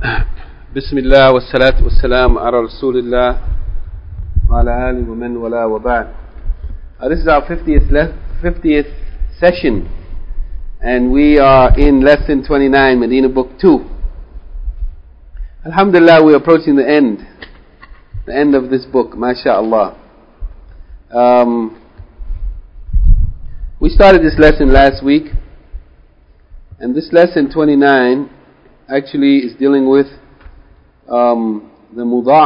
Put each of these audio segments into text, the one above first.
بسم الله والصلاة والسلام على رسول الله وعلى آله ومن والاه وبعد. This is our 50th session, and we are in lesson 29, Medina book 2. Alhamdulillah, we're approaching the end of this book, mashallah. We started this lesson last week, and this lesson 29 actually is dealing with the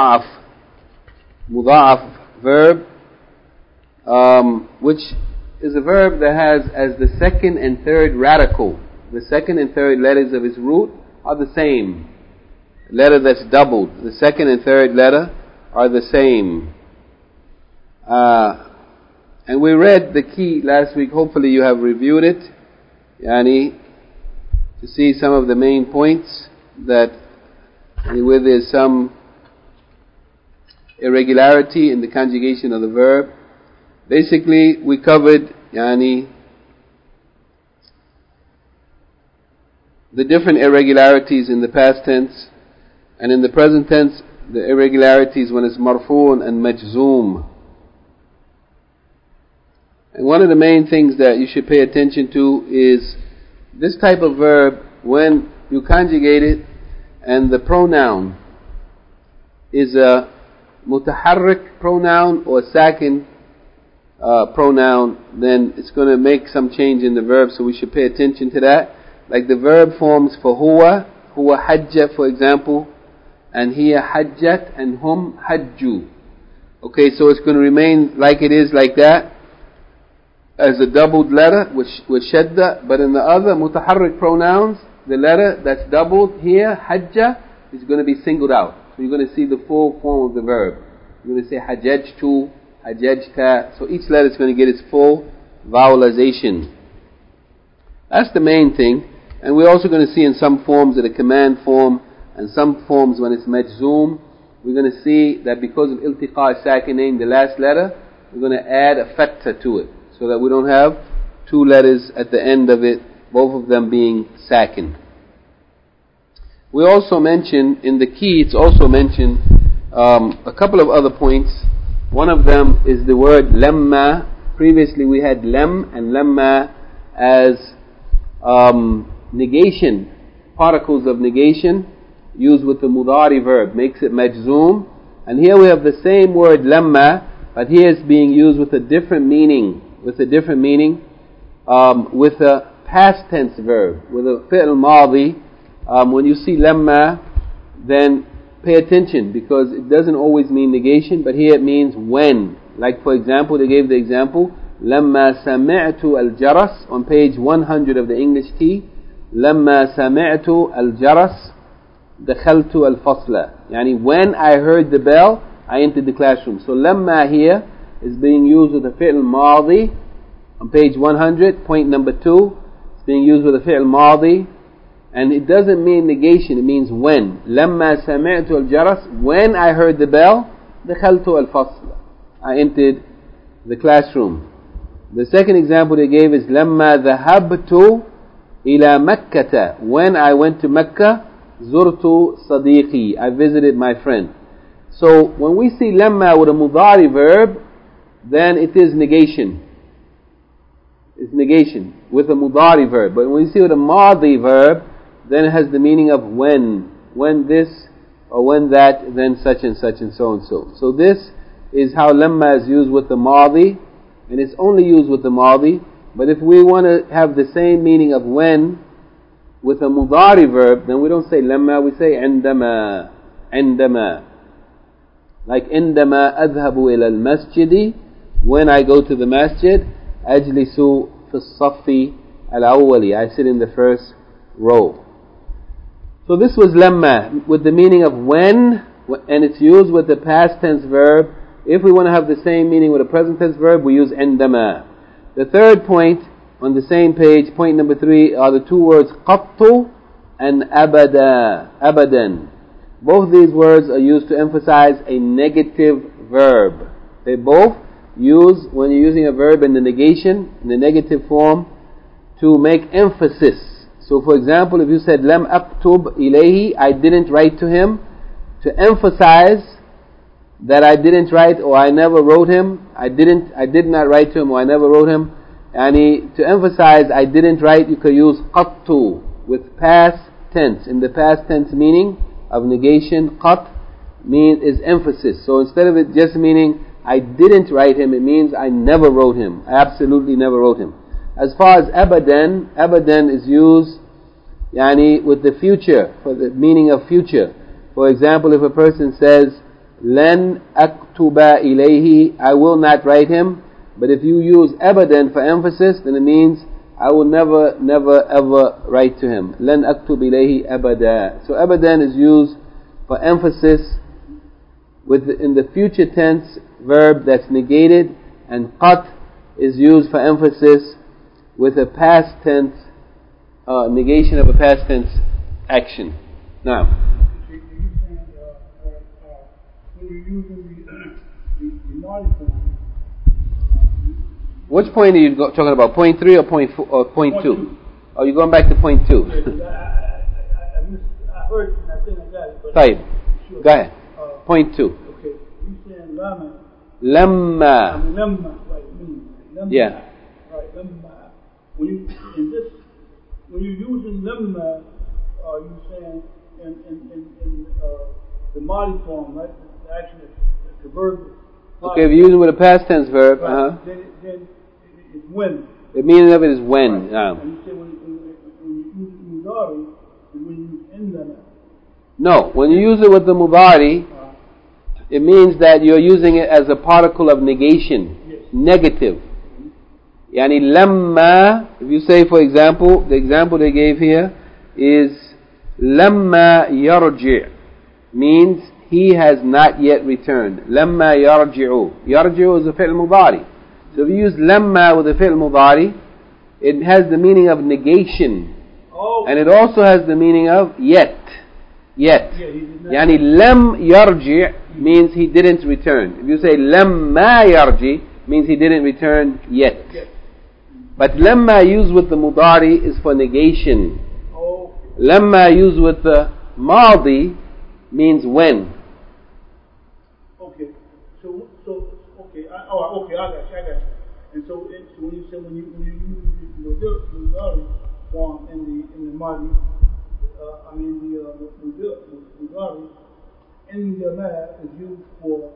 mudha'af verb, which is a verb that has as the second and third radical. The second and third letters of its root are the same. Letter that's doubled, the second and third letter are the same. And we read the key last week. Hopefully you have reviewed it, to see some of the main points that where there's some irregularity in the conjugation of the verb. Basically, we covered the different irregularities in the past tense, and in the present tense, the irregularities when it's marfu'un and majzoom. And one of the main things that you should pay attention to is this type of verb, when you conjugate it and the pronoun is a mutaharrik pronoun or a sakin pronoun, then it's going to make some change in the verb, so we should pay attention to that. Like the verb forms for huwa hajja, for example, and hiya hajjat, and hum hajju. Okay, so it's going to remain like it is, like that, as a doubled letter with shadda. But in the other mutaharrik pronouns, the letter that's doubled here, hajja, is going to be singled out. So you're going to see the full form of the verb. You're going to say hajjajtu, hajjajta. So each letter is going to get its full vowelization. That's the main thing. And we're also going to see in some forms that a command form, and some forms when it's majzoom, we're going to see that because of iltiqa sakinain, the last letter, we're going to add a fatha to it, so that we don't have two letters at the end of it, both of them being sakin. We also mentioned in the key, it's also mentioned a couple of other points. One of them is the word lamma. Previously we had lam and lamma as negation, particles of negation used with the mudari verb, makes it majzoom. And here we have the same word lamma, but here it's being used with a different meaning, with a past tense verb, with a fi'l madi. When you see lamma, then pay attention, because it doesn't always mean negation, but here it means when. Like for example, they gave the example, lamma sami'tu al-jaras, on page 100 of the English Tea. Lamma sami'tu al-jaras dakhaltu al-fasla. Yani when I heard the bell, I entered the classroom. So lamma here is being used with a fi'l madi on page 100, point number 2. It's being used with a fi'l madi, and it doesn't mean negation, it means when. Lamma sami'tu al-jaras, when I heard the bell, dakhaltu al-fasla, I entered the classroom. The second example they gave is lamma dhahabtu ila makkata, when I went to Mecca, zurtu sadiqi, I visited my friend. So when we see lamma with a mudari verb, then it is negation. It's negation with a mudari verb. But when we see with a madi verb, then it has the meaning of when. When this, or when that, then such and such and so and so. So this is how lamma is used with the madi, and it's only used with the madi. But if we want to have the same meaning of when with a mudari verb, then we don't say lamma, we say indama. Indama. Like indama adhabu ila al-masjidi, when I go to the masjid, ajlisu fi as-saffi al-awwali, I sit in the first row. So this was lamma with the meaning of when, and it's used with the past tense verb. If we want to have the same meaning with a present tense verb, we use indama. The third point on the same page, point number 3, are the two words qattu and abada, abadan. Both these words are used to emphasize a negative verb. They both use, when you're using a verb in the negation, in the negative form, to make emphasis. So for example, if you said لم أكتب إليه, I didn't write to him, to emphasize that I didn't write or I never wrote him, I did not write to him or I never wrote him, and to emphasize I didn't write, you could use قطت with past tense. In the past tense meaning of negation, qat is emphasis. So instead of it just meaning I didn't write him, it means I never wrote him. I absolutely never wrote him. As far as abadan is used with the future, for the meaning of future. For example, if a person says لن أكتب إليه, I will not write him, but if you use abadan for emphasis, then it means I will never ever write to him. لن أكتب إليه أبدا. So abadan is used for emphasis in the future tense verb that's negated, and qat is used for emphasis with a past tense negation of a past tense action. Now, when you're using the Madi form, which point are you talking about? Point 3 or point 2? Oh, you're going back to point 2. I heard and I think I got it. Right. Sure. Go ahead. Point 2. Okay. You saying lama. Lamma. Lamma, right? Lamma. Yeah. Right. Lamma. When you're using lamma, you saying in the Madi form, right? The action, the verb. Okay, if you use it with a past tense verb, right. Then it's when. The meaning of it is when. Right. And you say when you use mudari, when you use indana. No, when you use it with the mudari, it means that you're using it as a particle of negation, yes. Negative. Yani lamma, if you say, for example, the example they gave here is lamma yarji', means he has not yet returned. Lamma yarji'u. Yarji'u is a fi'l mudari. So if you use lamma with a fi'l mudari, it has the meaning of negation. Oh. And it also has the meaning of yet. Yet. Yani lam yarji' means he didn't return. If you say lamma yarji', means he didn't return yet. Yes. But lamma used with the mudari is for negation. Oh. Lamma used with the madi means when. Okay. So okay. I got you. And so when you say when you use the mudari form in the madi, the mudari in the ma is used for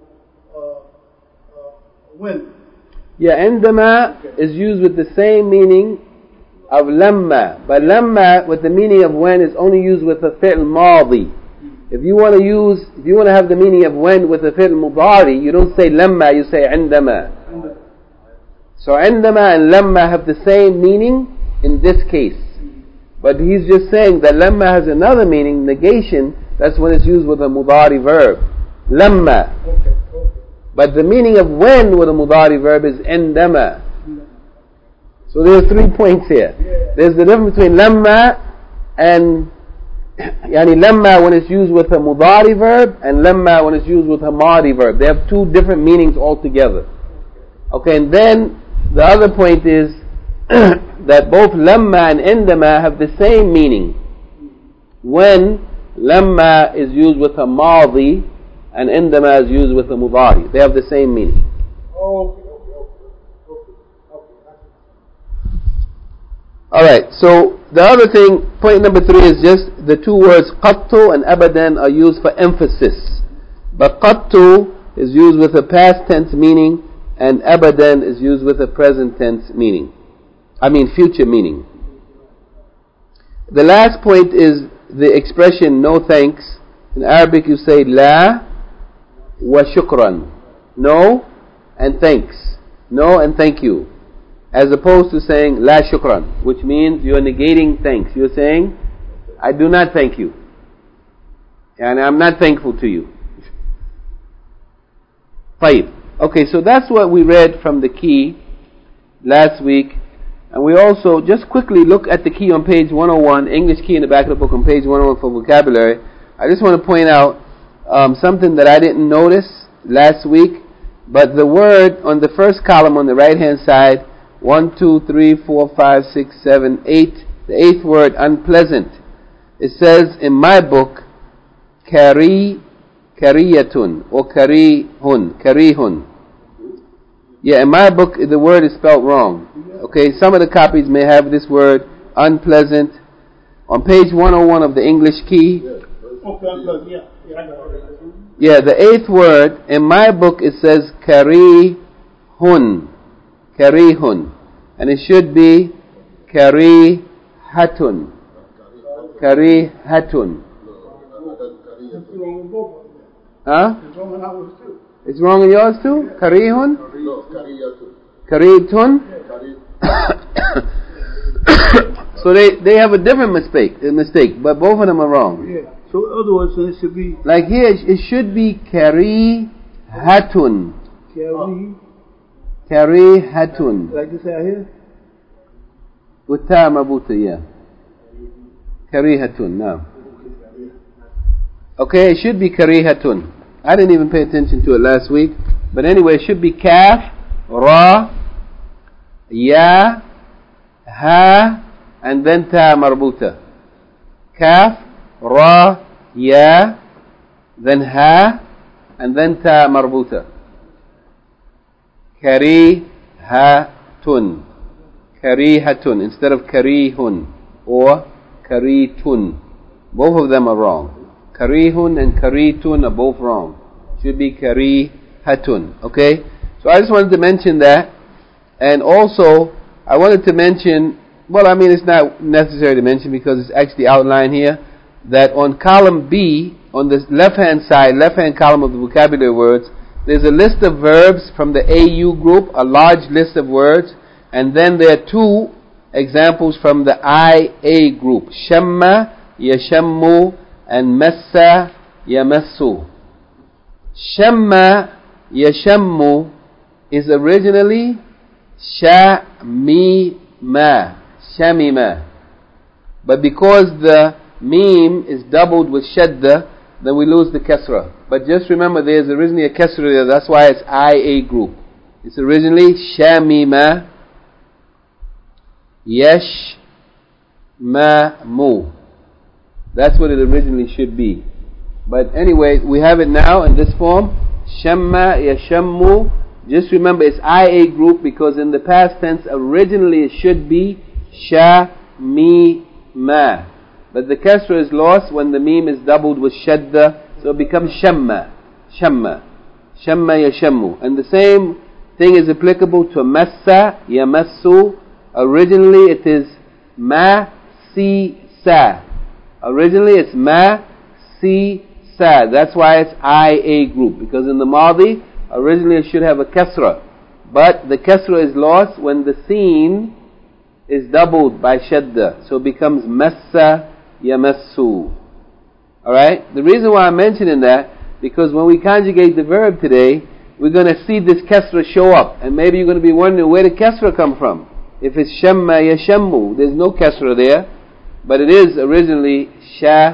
when. Yeah, indama is used with the same meaning of lamma, but lamma with the meaning of when is only used with the fi'l madi. If you want to have the meaning of when with the fi'l mudari, you don't say lamma, you say indama. So indama and lamma have the same meaning in this case. But he's just saying that lamma has another meaning, negation, that's when it's used with a mudari verb. Lamma. Okay. But the meaning of when with a mudari verb is indama. So there's 3 points here. Yeah. There's the difference between lamma and lamma when it's used with a mudari verb, and lamma when it's used with a madi verb. They have 2 different meanings altogether. Okay, and then the other point is that both lamma and indama have the same meaning. When lamma is used with a madi and indama is used with a mudari, they have the same meaning. Okay. Alright, so the other thing, point number 3 is just the 2 words qattu and abadan are used for emphasis. But qattu is used with a past tense meaning, and abadan is used with a present tense meaning. Future meaning. The last point is the expression no thanks. In Arabic you say la wa shukran. No and thanks. No and thank you. As opposed to saying la shukran, which means you're negating thanks. You're saying, I do not thank you. And I'm not thankful to you. Fine. Okay, so that's what we read from the key last week. And we also just quickly look at the key on page 101, English key in the back of the book on page 101 for vocabulary. I just want to point out something that I didn't notice last week, but the word on the first column on the right hand side, 1, 2, 3, 4, 5, 6, 7, 8, The 8th word, unpleasant. It says in my book, kariyatun or karihun. Yeah, in my book the word is spelled wrong. Okay, some of the copies may have this word unpleasant. On page 101 of the English key. Yeah, the 8th word in my book it says karihun, and it should be karihatun. Huh? It's wrong in yours too? Karihun? No, Karitun? So they have a different mistake, but both of them are wrong. Yeah. So in other words, it should be like here, it should be karihatun. Karihatun. Like this out here? With ta mabuta, yeah. Karihatun, now. Okay, it should be karihatun. I didn't even pay attention to it last week. But anyway, it should be kaf, ra, ya, ha, and then ta marbuta. Kaf, ra, ya, then ha, and then ta marbuta. Karihatun. Karihatun instead of karihun or karitun. Both of them are wrong. Karihun and karitun are both wrong. Should be karihatun. Okay? So I just wanted to mention that. And also, I wanted to mention, well, I mean, it's not necessary to mention because it's actually outlined here, that on column B, on the left-hand side, left-hand column of the vocabulary words, there's a list of verbs from the AU group, a large list of words, and then there are 2 examples from the IA group, shamma, yashammu, and massa, yamassu. Shamma, yashammu is originally shamima, shamima. But because the meme is doubled with shadda, then we lose the kasra. But just remember there's originally a kasra there, that's why it's IA group. It's originally shamima, yashmamu. That's what it originally should be. But anyway, we have it now in this form. Shamma, yashammu. Just remember it's IA group because in the past tense originally it should be shamima. But the kasra is lost when the meme is doubled with shadda, so it becomes shamma. Shamma. Shamma yashammu. And the same thing is applicable to massa, yamassu. Originally it is ma-si-sa. Originally it's ma-si-sa. That's why it's IA group. Because in the Madi, originally it should have a kasra. But the kasra is lost when the sin is doubled by shadda. So it becomes massa yamassu. Alright? The reason why I'm mentioning that, because when we conjugate the verb today, we're going to see this kasra show up. And maybe you're going to be wondering, where did kasra come from? If it's shamma yashammu, there's no kasra there. But it is originally sha,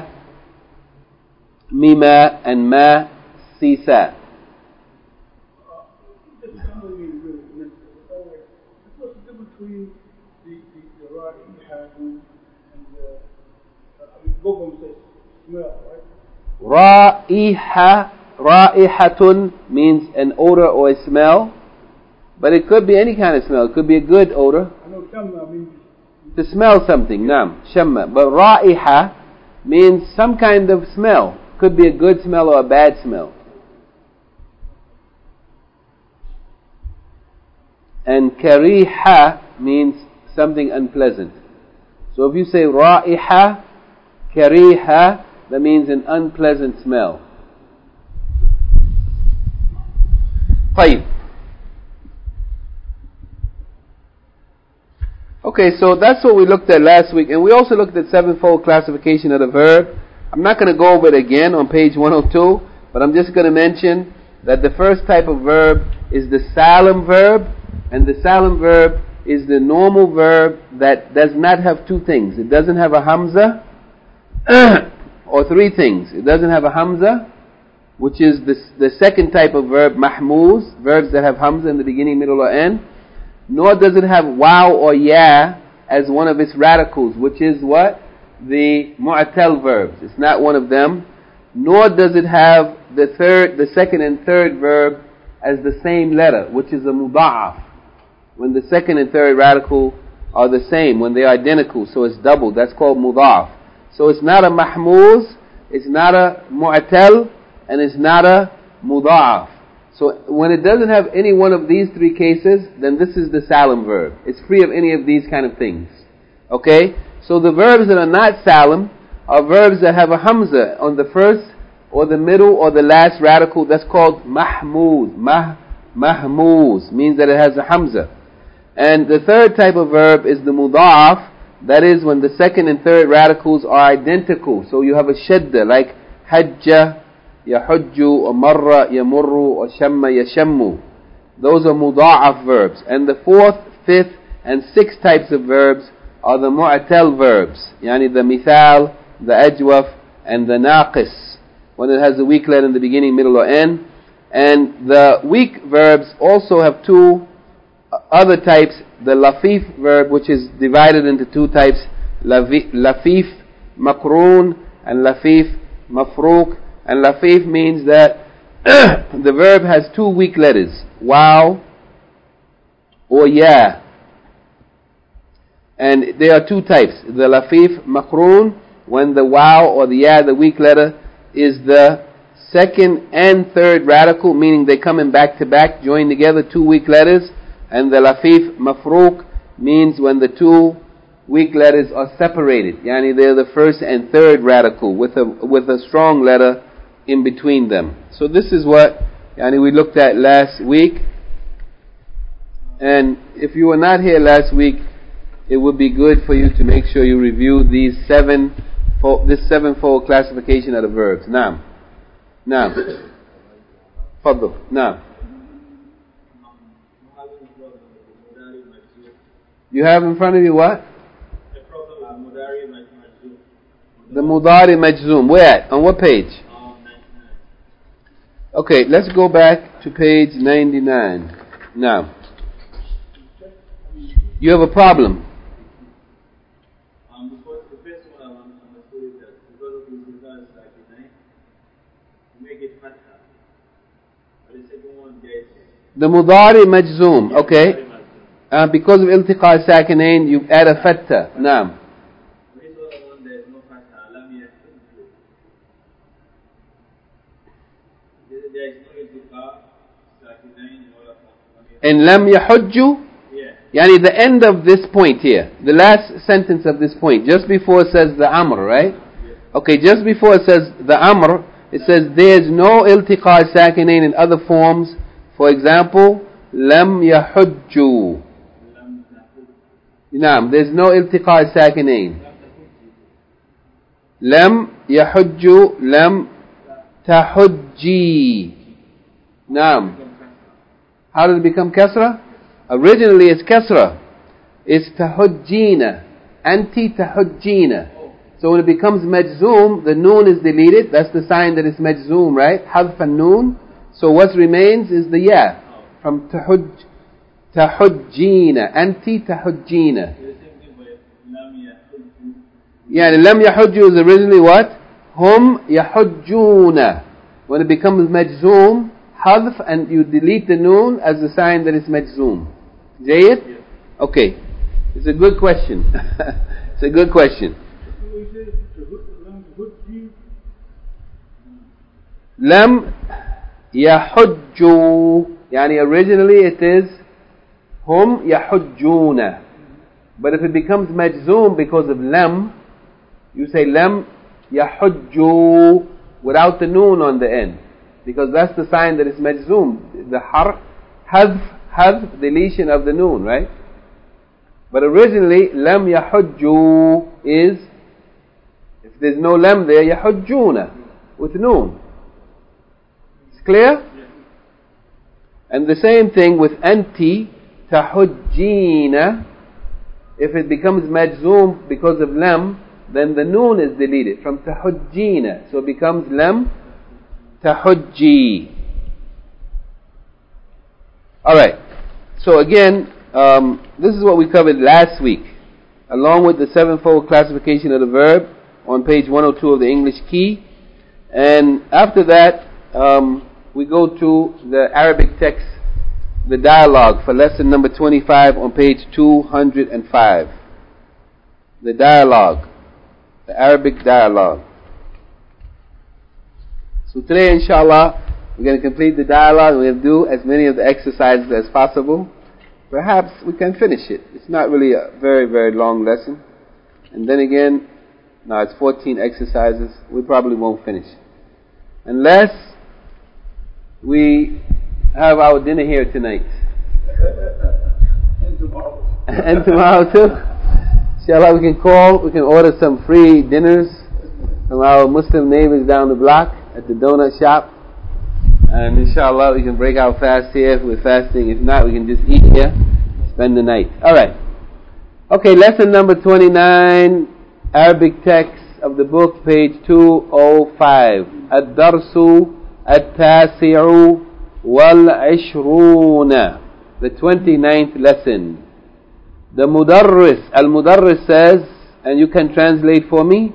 mima, and ma, sisa. What's the difference between the ra'ihatun and both of them say smell, right? Ra'ihatun means an odor or a smell, but it could be any kind of smell. It could be a good odor. I know shamma means to smell something, naam, shamma. But ra'iha means some kind of smell. Could be a good smell or a bad smell. And kariha means something unpleasant. So if you say ra'iha, kariha, that means an unpleasant smell. طيب. Okay, so that's what we looked at last week, and we also looked at 7-fold classification of the verb. I'm not going to go over it again on page 102, but I'm just going to mention that the first type of verb is the salam verb, and the salam verb is the normal verb that does not have 2 things. It doesn't have a hamza, or 3 things. It doesn't have a hamza, which is the second type of verb, mahmuz, verbs that have hamza in the beginning, middle, or end. Nor does it have waw or ya, as one of its radicals, which is what? The mu'tal verbs. It's not one of them. Nor does it have the second and third verb as the same letter, which is a muda'af. When the second and third radical are the same, when they are identical, so it's doubled. That's called muda'af. So it's not a mahmuz, it's not a mu'tal, and it's not a muda'af. So when it doesn't have any one of these three cases, then this is the salim verb. It's free of any of these kind of things. Okay? So the verbs that are not salim are verbs that have a hamza on the first or the middle or the last radical. That's called mahmuz. Mahmuz means that it has a hamza. And the third type of verb is the muda'af. That is when the second and third radicals are identical. So you have a shadda like hajja, yahujju, or marra, yamurru, or shamma, yashammu. Those are muda'af verbs. And the fourth, fifth, and sixth types of verbs are the mu'tal verbs. Yani the mithal, the ajwaf, and the naqis. When it has a weak letter in the beginning, middle, or end. And the weak verbs also have two other types. The lafif verb, which is divided into two types. Lafif makroon and lafif mafruq. And lafif means that the verb has two weak letters, waw or ya. And there are two types. The lafif makroon, when the waw or the ya, the weak letter, is the second and third radical, meaning they come in back to back, joined together, two weak letters. And the lafif mafruq means when the two weak letters are separated. Yani they're the first and third radical with a strong letter in between them. So this is what we looked at last week. And if you were not here last week, it would be good for you to make sure you review this sevenfold classification of the verbs. Naam. Fadl. Naam. You have in front of you what? The mudari majzoom. Where at? On what page? Okay, let's go back to page 99. Now, you have a problem. Because the first one I understood is that because of the results like the 9, you make it fatha. But the second one, there is the mudari majzoom. Okay. Because of iltiqa sakinain, you add a fatha. Naam. This other one, there is no fatha. Lam yahuddu. There is no iltiqa sakinain in all of them. And lam yahudju? Yani the end of this point here, the last sentence of this point, just before it says the amr, right? Okay, just before it says the amr, it says there is no iltiqa sakinain in other forms. For example, lam yahudju. Naam, there's no iltiqa sakinain. Lam yahudju, lam tahujji. Naam. How did it become kasra? Originally it's kasra. It's tahujjina. Anti tahujjina. So when it becomes majzoom, the noon is deleted. That's the sign that it's majzoom, right? Hadf an-noon. So what remains is the ya. From tahujjina. Anti tahujjina. Yeah, the lam yahujju is originally what? Hum yahujjuna. When it becomes majzoom, hadf, and you delete the noon as a sign that it's majzoom. Jayid? Yes. Okay. It's a good question. It's a good question. Lam yahujju. Yani originally it is hum yahujjuna. But if it becomes majzoom because of lam, you say lam yahujju without the noon on the end. Because that's the sign that it's majzoom. The hadf, deletion of the noon, right? But originally, lam yahujju is, if there's no lam there, yahujjuna, with noon. It's clear? Yes. And the same thing with anti, tahujjina. If it becomes majzoom because of lam, then the noon is deleted from tahujjina. So it becomes lam tahujji. Alright. So again, this is what we covered last week. along with the sevenfold classification of the verb on page 102 of the English Key. And after that, we go to the Arabic text, the dialogue for lesson number 25 on page 205. The dialogue, the Arabic dialogue. So today, inshallah, we're going to complete the dialogue. We'll do as many of the exercises as possible. Perhaps we can finish it. It's not really a very, very long lesson. And then again, now it's 14 exercises. We probably won't finish. Unless we have our dinner here tonight. And tomorrow. And tomorrow too. Inshallah, we can order some free dinners from our Muslim neighbors down the block at the donut shop. And inshallah, we can break our fast here if we're fasting. If not, we can just eat here, spend the night. Alright. Okay, lesson number 29, Arabic text of the book, page 205. Ad-Darsu At-Tasi'u Wal-Ishruna. The 29th lesson. The Mudarris, Al-Mudarris says, and you can translate for me,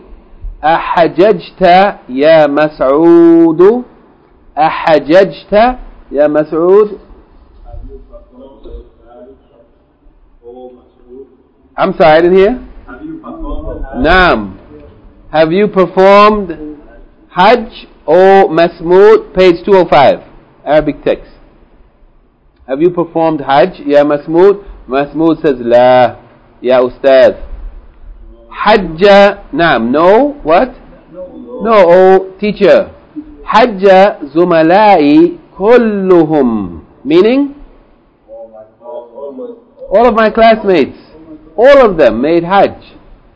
أحججت يا مسعود أحججت يا مسعود. I'm sorry, I didn't hear. Naam. Have you performed Hajj or Masmood? Page 205, Arabic text. Have you performed Hajj, Ya Masmood? Masmood says, La, Ya Ustad. Hajja, Naam. No, what? No, oh teacher. Hajja Zumalai kulluhum. Meaning? All of my classmates. All of them made Hajj.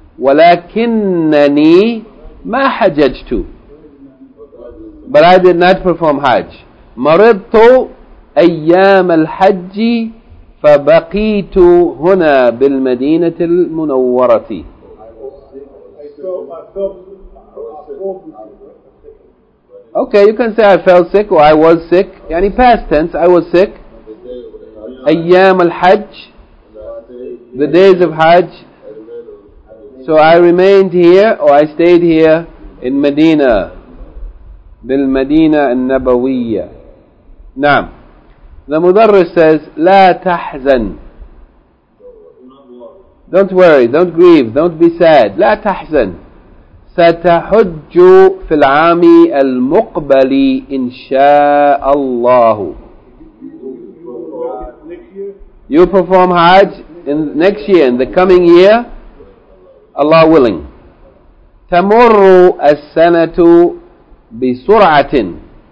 ولكنني ما حججت. But I did not perform Hajj. مرضت أيام الحج فبقيت هنا بالمدينة المنورة. Okay, you can say I fell sick or I was sick. Yani past tense, I was sick. أيام الحج, the days of Hajj. So I remained here or I stayed here in Medina. بالمدينة النبوية. نعم. The Mudarris says, لا تحزن. Don't worry, don't grieve, don't be sad. لا تحزن. ستحج في العام المقبل إن شاء الله. You perform Hajj in next year, in the coming year, Allah willing. تمر السنة بسرعة.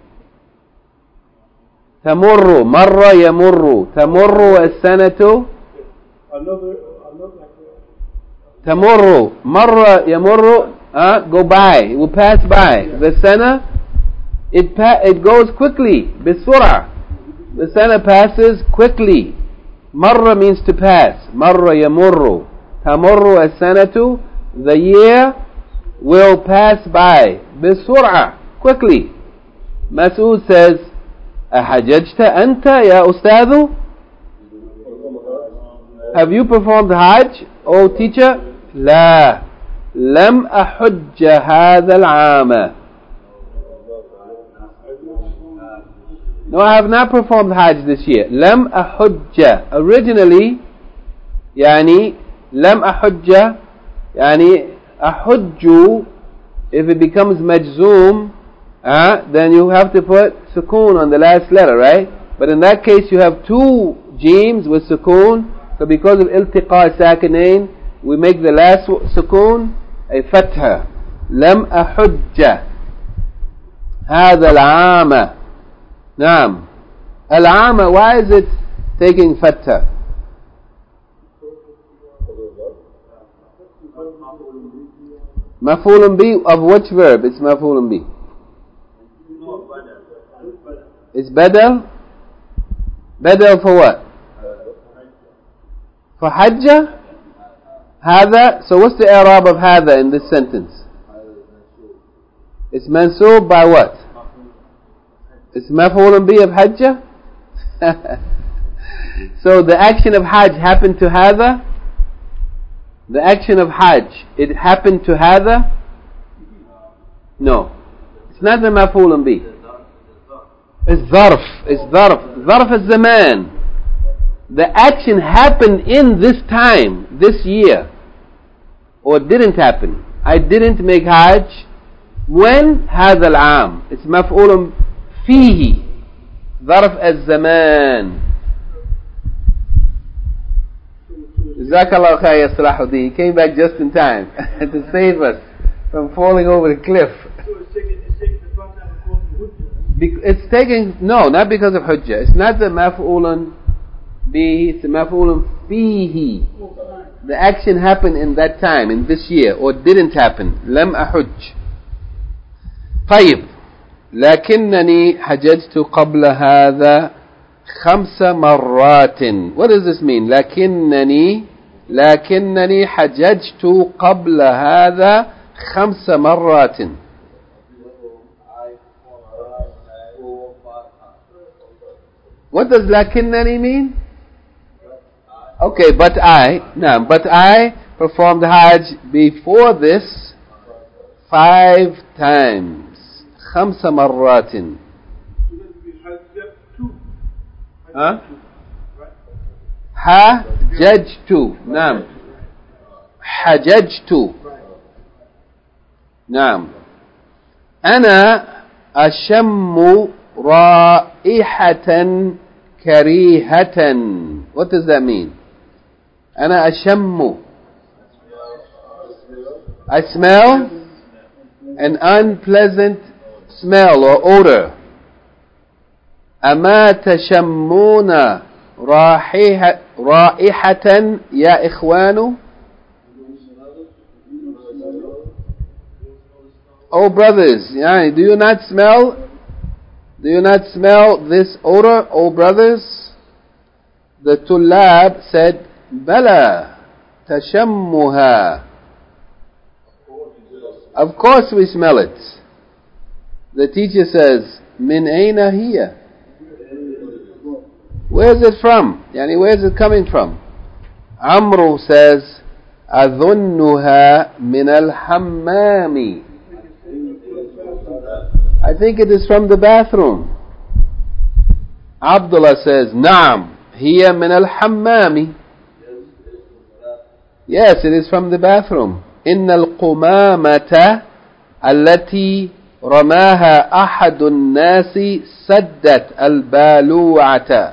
تمر مر يمر تمر السنة تمر مر يمر go by, it will pass by. The sana, it goes quickly. بسرعة. The sana passes quickly. مر means to pass. مر يمر تمر السنة, the year will pass by. بسرعة, quickly. Mas'ud says, أحججت أنت يا أستاذ? Have you performed Hajj, O teacher? لا, لم أحج هذا العام. No, I have not performed Hajj this year. لم أحج. Originally, يعني لم أحج, يعني أحج, if it becomes majzoom, then you have to put sukoon on the last letter, right? But in that case you have two jeems with sukoon. So because of iltiqa sakinain, we make the last sukoon a fatha. لم أحج هذا العام. نعم. العام, why is it taking fatha? مفعول به of which verb? It's مفعول به. It's badal? Badal for what? For hajjah? هذا. So what's the i'rab of هذا in this sentence? It's mansoob by what? It's maf'ul bi of hajjah? So the action of hajj happened to هذا? The action of Hajj, it happened to هذا? No. It's not the مفعول به. It's ظرف الزمان. The action happened in this time, this year, or didn't happen. I didn't make Hajj when هذا العام. It's مفعول فيه, ظرف الزمان. Jazakallah khair ya Salahuddin. He came back just in time to save us from falling over the cliff. It's taking, no, not because of hujjah. It's not the maf'ulun bihi, it's the maf'ulun fihi. The action happened in that time, in this year, or didn't happen. Lam ahujj. طيب. لكنني حججت قبل هذا 5 مرات. What does this mean? لكنني حججت قبل هذا 5 مرات. What does لكنني mean? Okay, but I performed Hajj before this 5 times. 5 مرات. ها؟ حججت. نعم. حججت. نعم. أنا أشم رائحة كريهة. What does that mean? أنا أشم. I smell an unpleasant smell or odor. أما تشمون رائحة يا إخوان. Oh brothers, do you not smell this odor, oh brothers? The Tullab said, بلى تشمها. Of course we smell it. The teacher says, من أين هي? Where is it from? Where is it coming from? Amru says, أظنها من الحمام. I think it is from the bathroom. Abdullah says, نعم هي من الحمام. Yes, it is from the bathroom. إن القمامة التي رماها أحد الناس سدت البالوعة.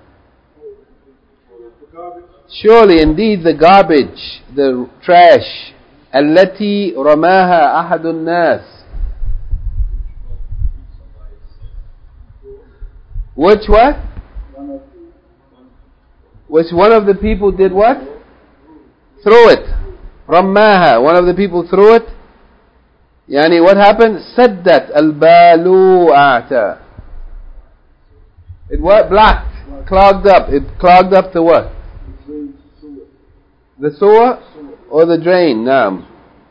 Surely, indeed, the garbage, the trash, التي رماها أحد الناس, which what? Which one of the people did what? Threw it. رماها, one of the people threw it. What happened? سدت البالوعة. It what? Blocked, clogged up. It clogged up the what? The sewer or the drain. نعم.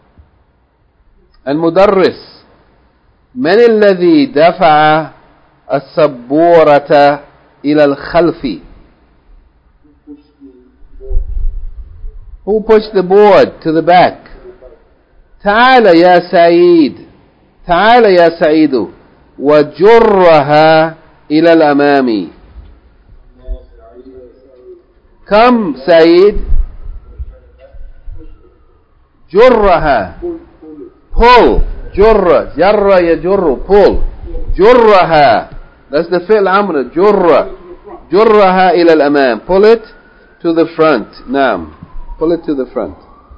المدرس من الذي دفع السبورة إلى الخلف? Who pushed the board to the back? تعال يا سعيد, تعال يا سعيد, وجرها إلى الأمام. Come Said, جرها, pull, جر يجر, pull, جرها, that's the fi'l amr, جرها إلى الأمام, pull it to the front. نعم, pull it to the front.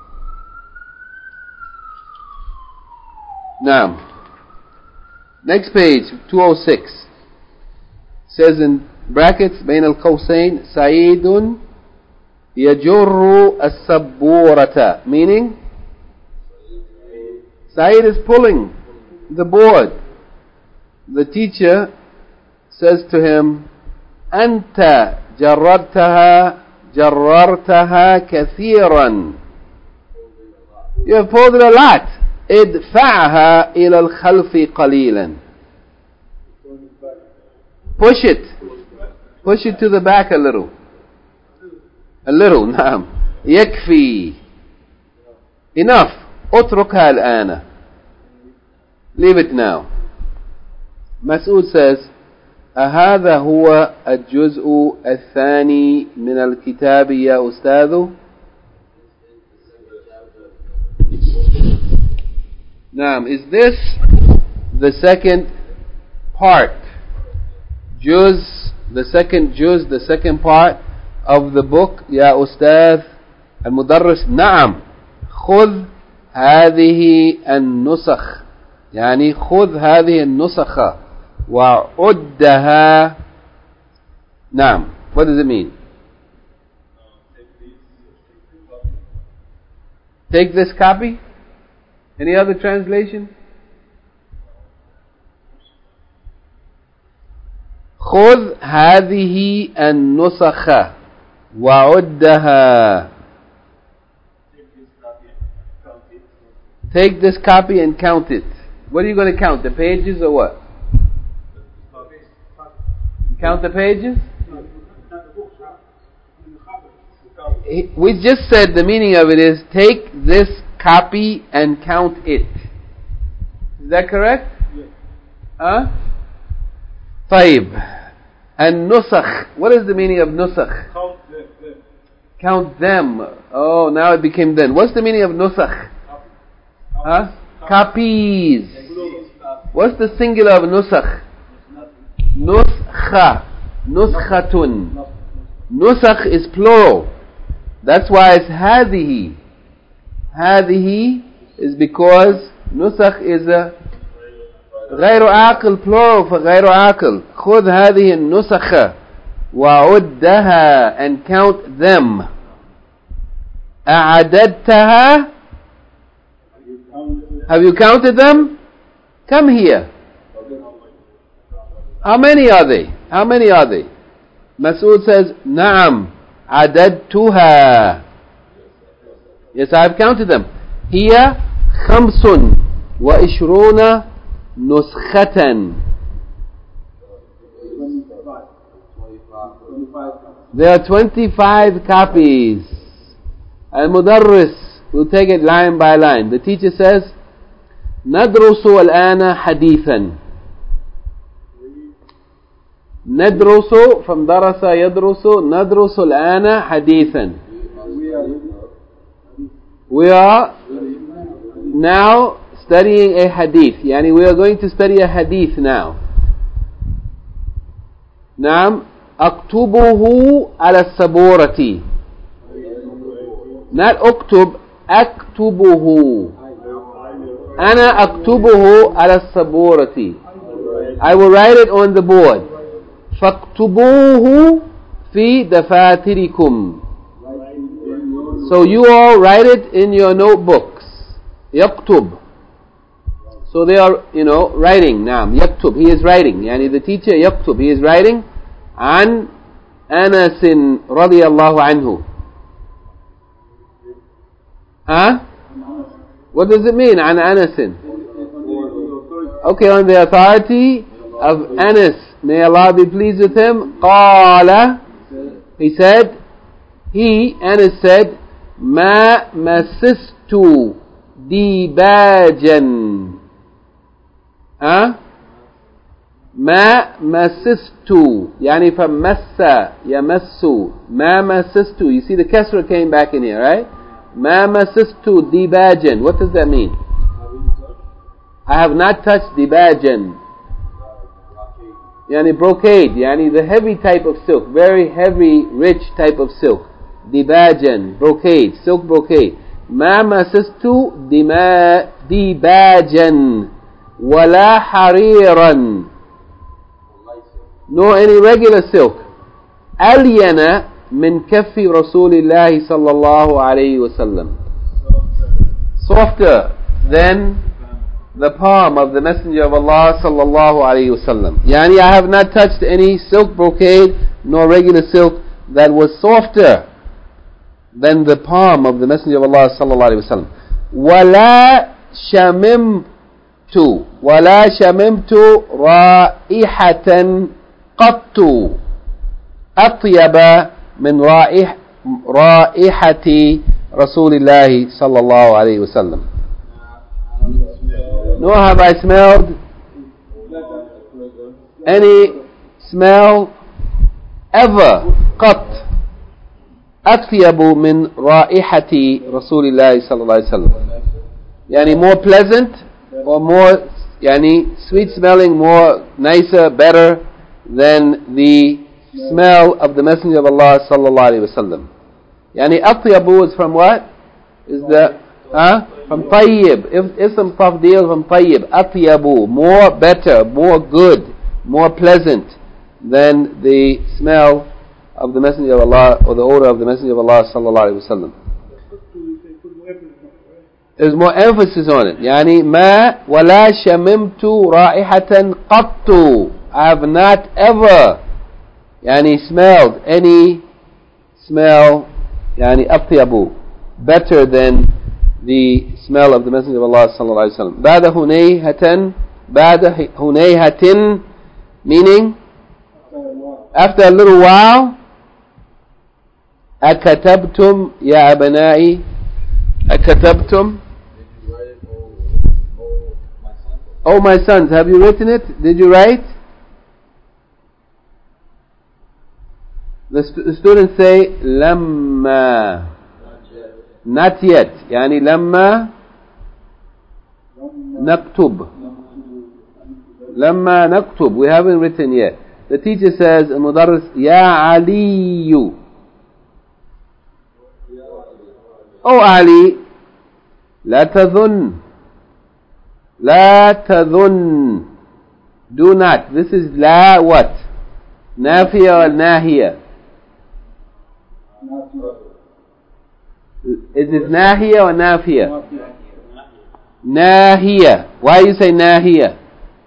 نعم. Next page, 206, says in brackets بين القوسين سعيد يجر السبورة, meaning Said is pulling the board. The teacher says to him, أنت جررتها كثيرا. You have pulled it a lot. ادفعها إلى الخلف قليلا. Push it to the back a little. نعم. يكفي enough. اتركها الآن. Leave it now. مسعود says أهذا هو الجزء الثاني من الكتاب يا أستاذ؟ نعم. Is this the second part? The second part of the book يا أستاذ المدرس. نعم. خذ هذه النسخ، يعني خذ هذه النسخة وعدها. نعم. What does it mean? Take this copy. Any other translation? خذ هذه النسخة وعدها. Take this copy and count it. What are you going to count? The pages or what? Count the pages? We just said the meaning of it is take this copy and count it. Is that correct? Yes. Huh? طيب. النسخ. What is the meaning of nusakh? Count them. Count them. Oh, now it became then. What's the meaning of nusakh? Huh? Copies. What's the singular of nusakh? Nuskha. Nuskhatun. Nusakh is plural. That's why it's هذه. هذه is because nusakh is a غير عاقل plural for غير عاقل. خذ هذه النسخة وعدها and count them. أعددتها. Have you counted them? Come here. How many are they? Mas'ud says, نعم عددتها. Yes, I have counted them. هي 25 نسخة. There are 25 copies. Al-Mudarris will take it line by line. The teacher says, ندرس الآن حديثا. ندرس from درس يدرس. ندرس الآن حديثا. We are now studying a hadith. Yani we are going to study a hadith now. نعم. أكتبه على السبورة. Not أكتب. أكتبه. أنا أكتبه على السبورة. I will write it on the board. فاكتبوه في دفاتركم. So you all write it in your notebooks. يكتب. So they are, writing. نعم. يكتب. He is writing. يعني the teacher يكتب. He is writing عن أنس رضي الله عنه. Huh? What does it mean? عن أنس. Okay, on the authority of Anas. May Allah be pleased with him. قال. He said, Anas said, ما مسست ديباجا. ما مسست يعني فمس يمس. ما مسست. You see the kasra came back in here, right? ما مسست ديباجا. What does that mean? I have not touched dibajan. Yani brocade. Yani the heavy type of silk. Very heavy, rich type of silk. Dibajan. Brocade. Silk brocade. ما مسست ديباجا ولا حريرا. No any regular silk. ألين من كف رسول الله صلى الله عليه وسلم. Softer than the palm of the Messenger of Allah صلى الله عليه وسلم. Yani I have not touched any silk brocade nor regular silk that was softer than the palm of the Messenger of Allah صلى الله عليه وسلم. ولا شممت رائحة قط أطيب من رائحة رسول الله صلى الله عليه وسلم. Nor have I smelled any smell ever قط أطيب من رائحة رسول الله صلى الله عليه وسلم. يعني more pleasant or more يعني sweet smelling, more nicer, better than the smell of the Messenger of Allah صلى الله عليه وسلم. يعني أطيب is from what? Is the from طيب. Ism tafdeel from طيب. أطيب, more better, more good, more pleasant than the smell of the Messenger of Allah or the odor of the Messenger of Allah sallallahu alaihi wasallam. There's more emphasis on it. يعني ما ولا شممت رائحة قط. I have not ever يعني smelled any smell يعني أطيب, better than the smell of the Messenger of Allah sallallahu alaihi wasallam. بعد هنيهة meaning after a little while. أكتبتم يا أبنائي أكتبتم. Oh my sons, have you written it? Did you write? The students say لما, not yet. يعني لما نكتب, لما نكتب, we haven't written yet. The teacher says المدرس يا علي. Oh Ali, لا تظن, لا تظن, do not. This is لا what? نافية or ناهية? Is it ناهية or نافية? ناهية. Why you say ناهية?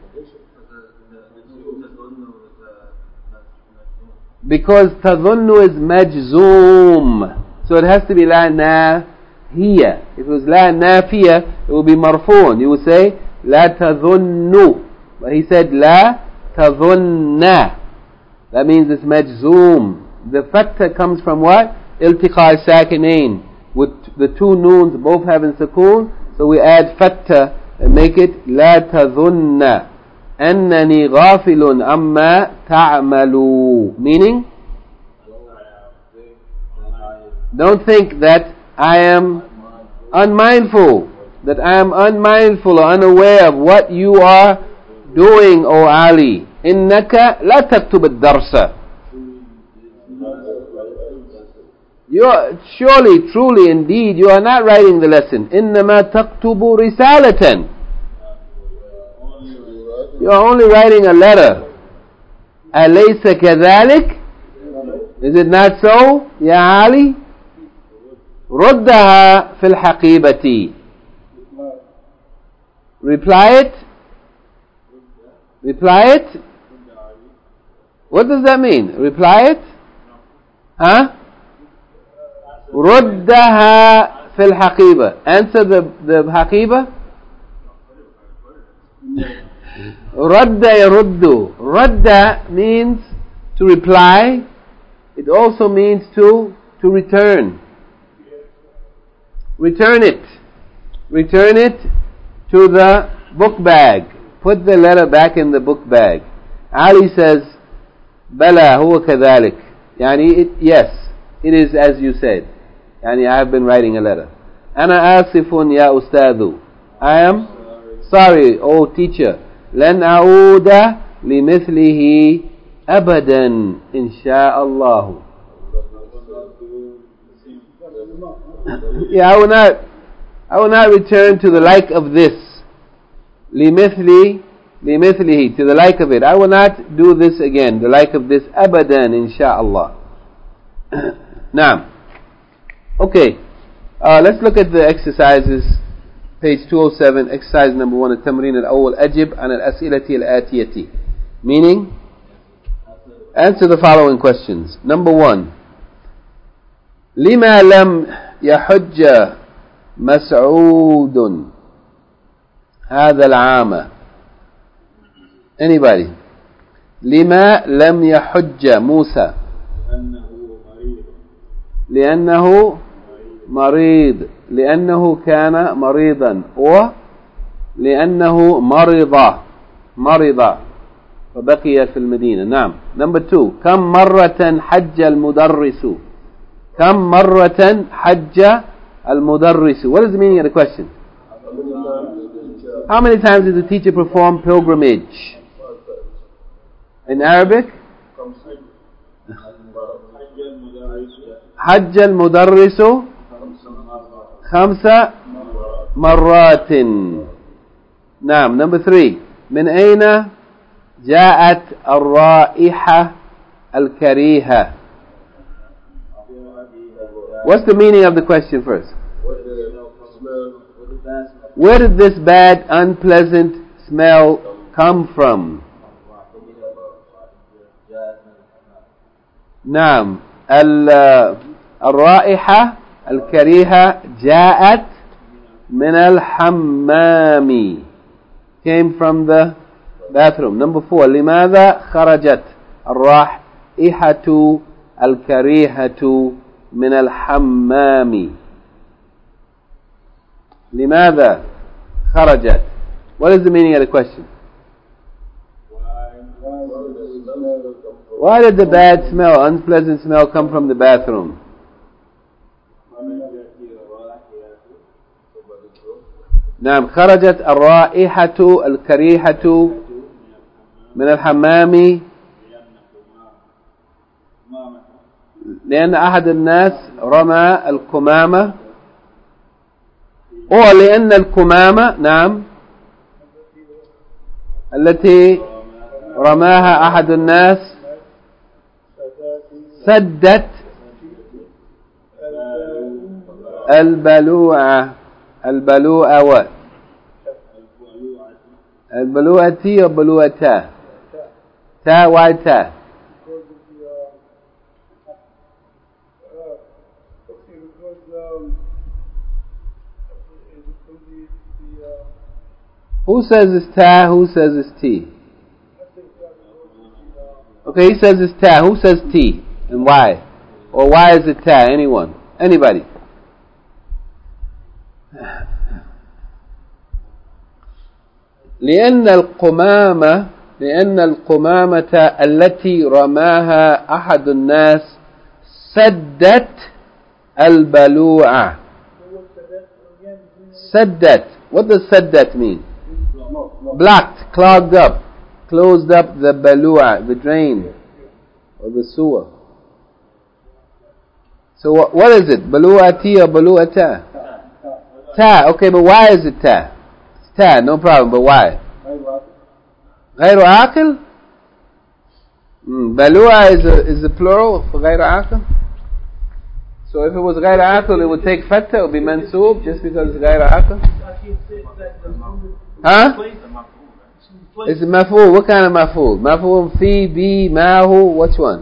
Because تظن is مجزوم, so it has to be لا ناهية. If it was لا نافية, it would be مرفوع. You would say لا تظن, but he said لا تظن. That means it's مجزوم. The fatha comes from what? التقاء ساكنين, with the two noons both having sukoon, so we add fatha and make it لا تظن أنني غافل عما تعملوا, meaning don't think that I am unmindful, that I am unmindful or unaware of what you are doing, O Ali. إنك لا تكتب الدرس. You are surely, truly, indeed, you are not writing the lesson. إنما تكتب رسالة. You are only writing a letter. أليس كذلك? Is it not so, يا علي? ردها في الحقيبة. Reply it. Reply it. What does that mean? Reply it? Huh? ردها في الحقيبة. Answer the حقيبة. رد يرد. رد means to reply. It also means to return. Return it. Return it to the book bag. Put the letter back in the book bag. Ali says, بلى هو كذلك. يعني yes, it is as you said. يعني I have been writing a letter. أنا آسف يا أستاذ. I am sorry, oh teacher. لن أعود لمثله أبدا إن شاء الله. Yeah, I will not return to the like of this. لمثله, to the like of it. I will not do this again, the like of this, abadan, inshaAllah. Now, okay, let's look at the exercises. Page 207, exercise number 1, التمرين الأول, أجب عن الأسئلة الآتية. Meaning, answer the following questions. Number 1, لما لم يحج مسعود هذا العام. Anybody? لما لم يحج موسى؟ لأنه مريض لأنه كان مريضا ولأنه مرض فبقي في المدينة. نعم. Number 2. كم مرة حج المدرس؟ كم مرة حج المدرس? What is the meaning of the question? How many times did the teacher perform pilgrimage? In Arabic? حج المدرس 5 مرات. نعم. Number 3. من أين جاءت الرائحة الكريهة? What's the meaning of the question first? Where did this bad, unpleasant smell come from? نعم. الرائحة الكريهة جاءت من الحمام, came from the bathroom. Number 4. لماذا خرجت الرائحة الكريهة من الحمام؟ لماذا خرجت? What is the meaning of the question? Why did the bad smell, unpleasant smell come from the bathroom? نعم. خرجت الرائحة الكريهة من الحمام لأن أحد الناس رمى الكمامة, أو لأن الكمامة نعم التي رماها أحد الناس سدت البلوعة البلوعة وبلوعتا تا وايتا. Who says it's ta? Who says it's t? Okay, he says it's ta. Who says t? And why? Or why is it ta? Anyone? Anybody? لأن القمامة التي رماها أحد الناس سدت البلوعة. سدت. What does سدت mean? Blocked, clogged up, closed up the balua, the drain or the sewer. So what is it? Baluati or baluata? Ta. Okay, but why is it ta? It's ta, no problem, but why? غير عاقل? Balua is the plural for غير عاقل. So if it was غير عاقل, it would take fatha, it would be mansoob just because it's غير عاقل. Huh? It's a maf'ul. What kind of maf'ul? Maf'ul fi, bi, ma'hu, which one?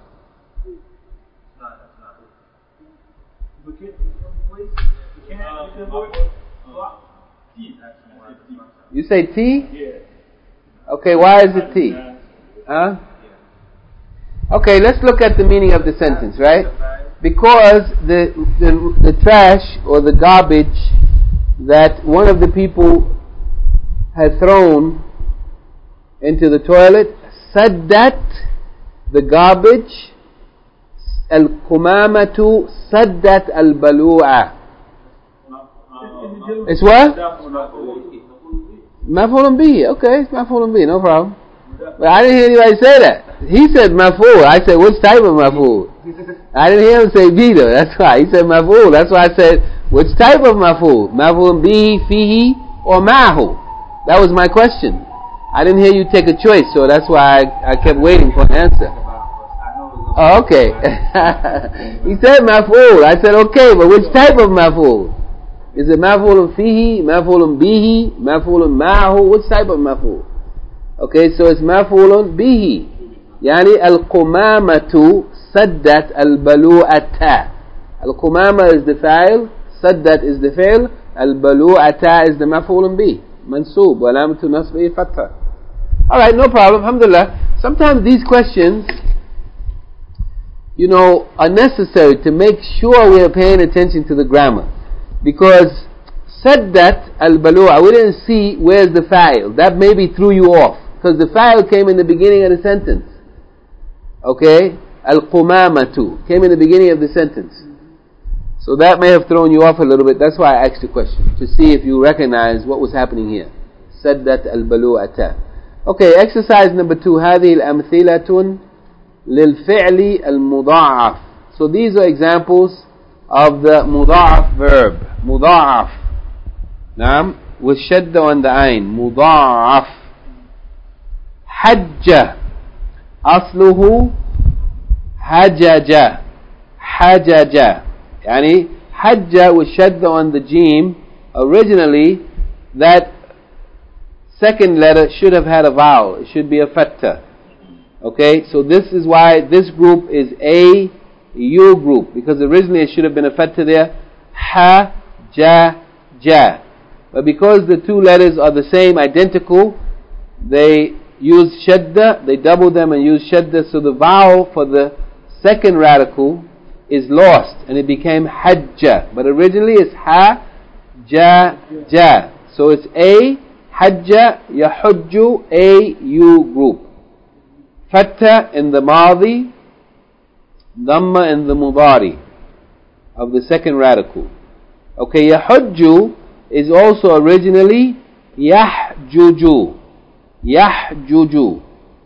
You say T? Okay, why is it T? Huh? Okay, let's look at the meaning of the sentence, right? Because the trash or the garbage that one of the people had thrown into the toilet, saddat, the garbage, al-kumamatu saddat al-balu'a. It's what? Maf'ulun bihi. Okay, it's maf'ulun bihi, no problem. But I didn't hear anybody say that. He said maf'ul. I said, which type of maf'ul? I didn't hear him say bi though. That's why. He said maf'ul. That's why I said, which type of maf'ul? Maf'ulun bihi, fihi, or ma'hu? That was my question. I didn't hear you take a choice, so that's why I kept waiting for an answer. Oh, okay. He said maf'ul. I said, okay, but which type of maf'ul? Is it maf'ulun fihi, maf'ulun bihi, maf'ulun ma'hu? Which type of maf'ul? Okay, so it's maf'ulun bihi. Yani al-qumamatu saddat al-balu'ata. Al-qumama is the fa'il, saddat is the fi'l, al-balu'ata is the maf'ulun bihi. Mansoob, wa alamatu nasbihi fatha. Alright, no problem, alhamdulillah. Sometimes these questions, unnecessary to make sure we are paying attention to the grammar. Because saddat al-balu'a, we didn't see where's the fa'il. That maybe threw you off. Because the fa'il came in the beginning of the sentence. Okay? Al-qumamatu came in the beginning of the sentence. So that may have thrown you off a little bit. That's why I asked the question, to see if you recognize what was happening here. Saddat al-balu'ata. Okay, exercise number 2. هذه الأمثلة للفعل المضاعف. So these are examples of the مضاعف verb. مضاعف. نعم. With shadda on the ayn. مضاعف. حج. أصله حجج. حجج. يعني حج with shadda on the jim. Originally, that second letter should have had a vowel. It should be a fatta. Okay, so this is why this group is a U group, because originally it should have been a fatta there. Ha, ja, ja. But because the two letters are the same, identical, they use shadda, they double them and use shadda, so the vowel for the second radical is lost and it became hajja. But originally it's ha, ja, ja. So it's a hajja, yahujju, a U group. Fatta in the Madi, Dhamma in the Mudari of the second radical. Okay, Yahujju is also originally Yahjuju. Yahjuju.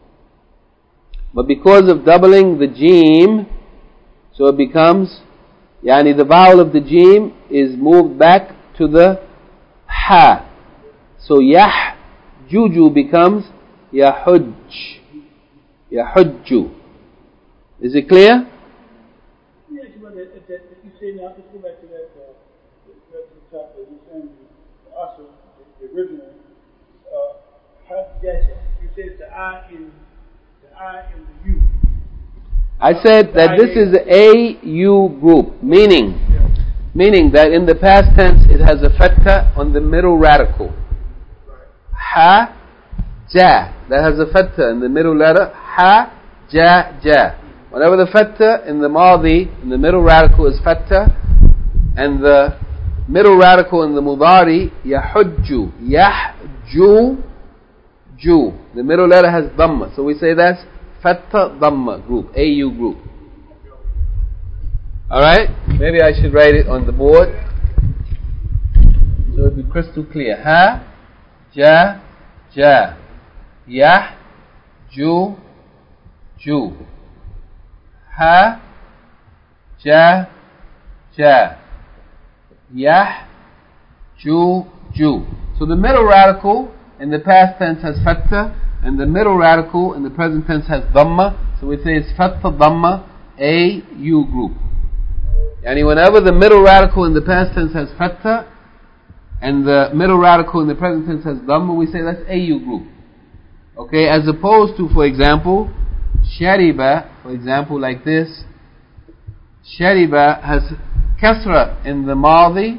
But because of doubling the Jim, so it becomes, the vowel of the Jim is moved back to the Ha. So Yahjuju becomes Yahujj. Yahujju. Is it clear? Yes, but if you say now, let's go back to that top that you're saying, also the original, Hajjah. You said it's the I in the U. I said that this is a U group, meaning that in the past tense it has a fatta on the middle radical. Ha, ja. That has a fatta in the middle letter. Ha, ja, ja. Whenever the fatta in the Madi, in the middle radical is fatta, and the middle radical in the Mudari, yahujju, yahju, ju. The middle letter has dhamma. So we say that's fatta dhamma group, AU group. Alright? Maybe I should write it on the board so it'll be crystal clear. Ha, ja, ja. Yah, ju, ju. Ha, ja, ja. Yah, ju, ju. So the middle radical in the past tense has fatta, and the middle radical in the present tense has dhamma. So we say it's fatta dhamma, a U group. Yani whenever the middle radical in the past tense has fatta, and the middle radical in the present tense has dhamma, we say that's a U group. Okay, as opposed to, for example, shariba, for example, like this. Shariba has kasra in the Madi,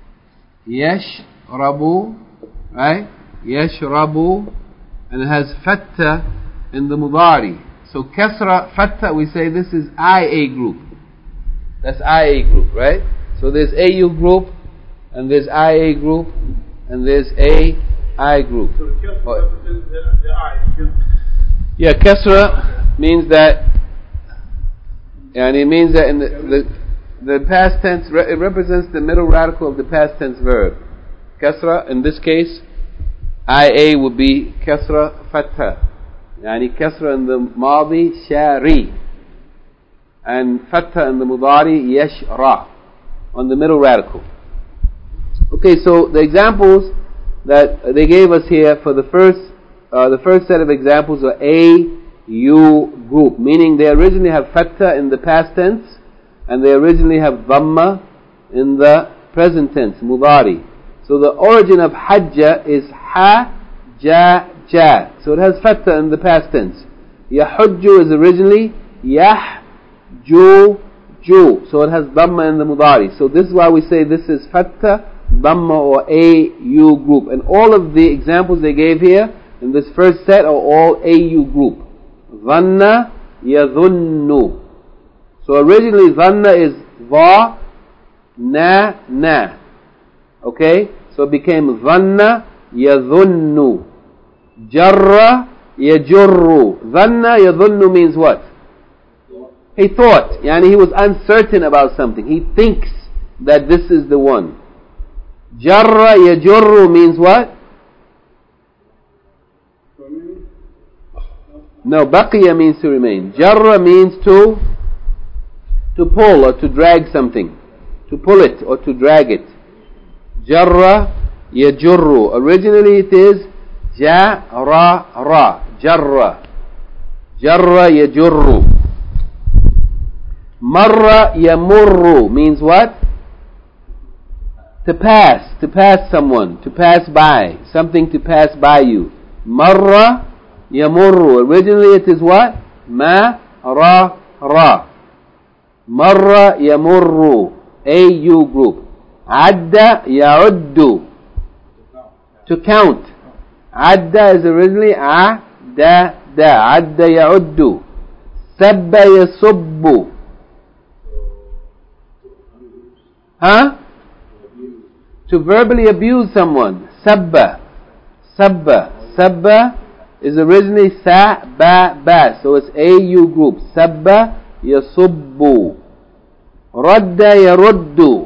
yashrabu, right? Yashrabu, and it has fatta in the Mudari. So kasra, fatta, we say this is IA group. That's IA group, right? So there's AU group, and there's IA group, and there's AI group. So the kasra represents the I. Yeah, kasra means that, and it means that in the past tense, it represents the middle radical of the past tense verb. Kasra, in this case, IA would be kasra fatha. Yani kasra in the Madi, shari. And fatha in the Mudari, yashra. On the middle radical. Okay, so the examples that they gave us here for the first set of examples are AU group, meaning they originally have fatha in the past tense, and they originally have dhamma in the present tense, mudari. So the origin of hajja is ha, ja, ja. So it has fatha in the past tense. Yahujju is originally yah, ju, ju. So it has dhamma in the mudari. So this is why we say this is fatha, dhamma, or AU group. And all of the examples they gave here in this first set are all AU group. Dhanna, yadhunnu. So originally dhanna is va, na. Okay? So it became dhanna yadhunnu. Jarra yajurru. Dhanna yadhunnu means what? He thought. Yani he was uncertain about something. He thinks that this is the one. Jarra yajurru means what? No, baqiya means to remain. Jarra means to pull or to drag something. To pull it or to drag it. Jarra yajurru. Originally it is jarra. Jarra. Jarra yajurru. Marra yamurru means what? To pass someone, to pass by, something to pass by you. Marra yamurru. Originally it is what? Ma-ra-ra. Marra yamurru. A-U group. Adda ya'uddu. To count. Adda is originally a-da-da. Adda ya'uddu. Sabba yasubbu. Huh? To verbally abuse someone. Sabba. Sabba is originally sa-ba-ba. So it's A-U group. Sabba yasubbu. Radda yaruddu.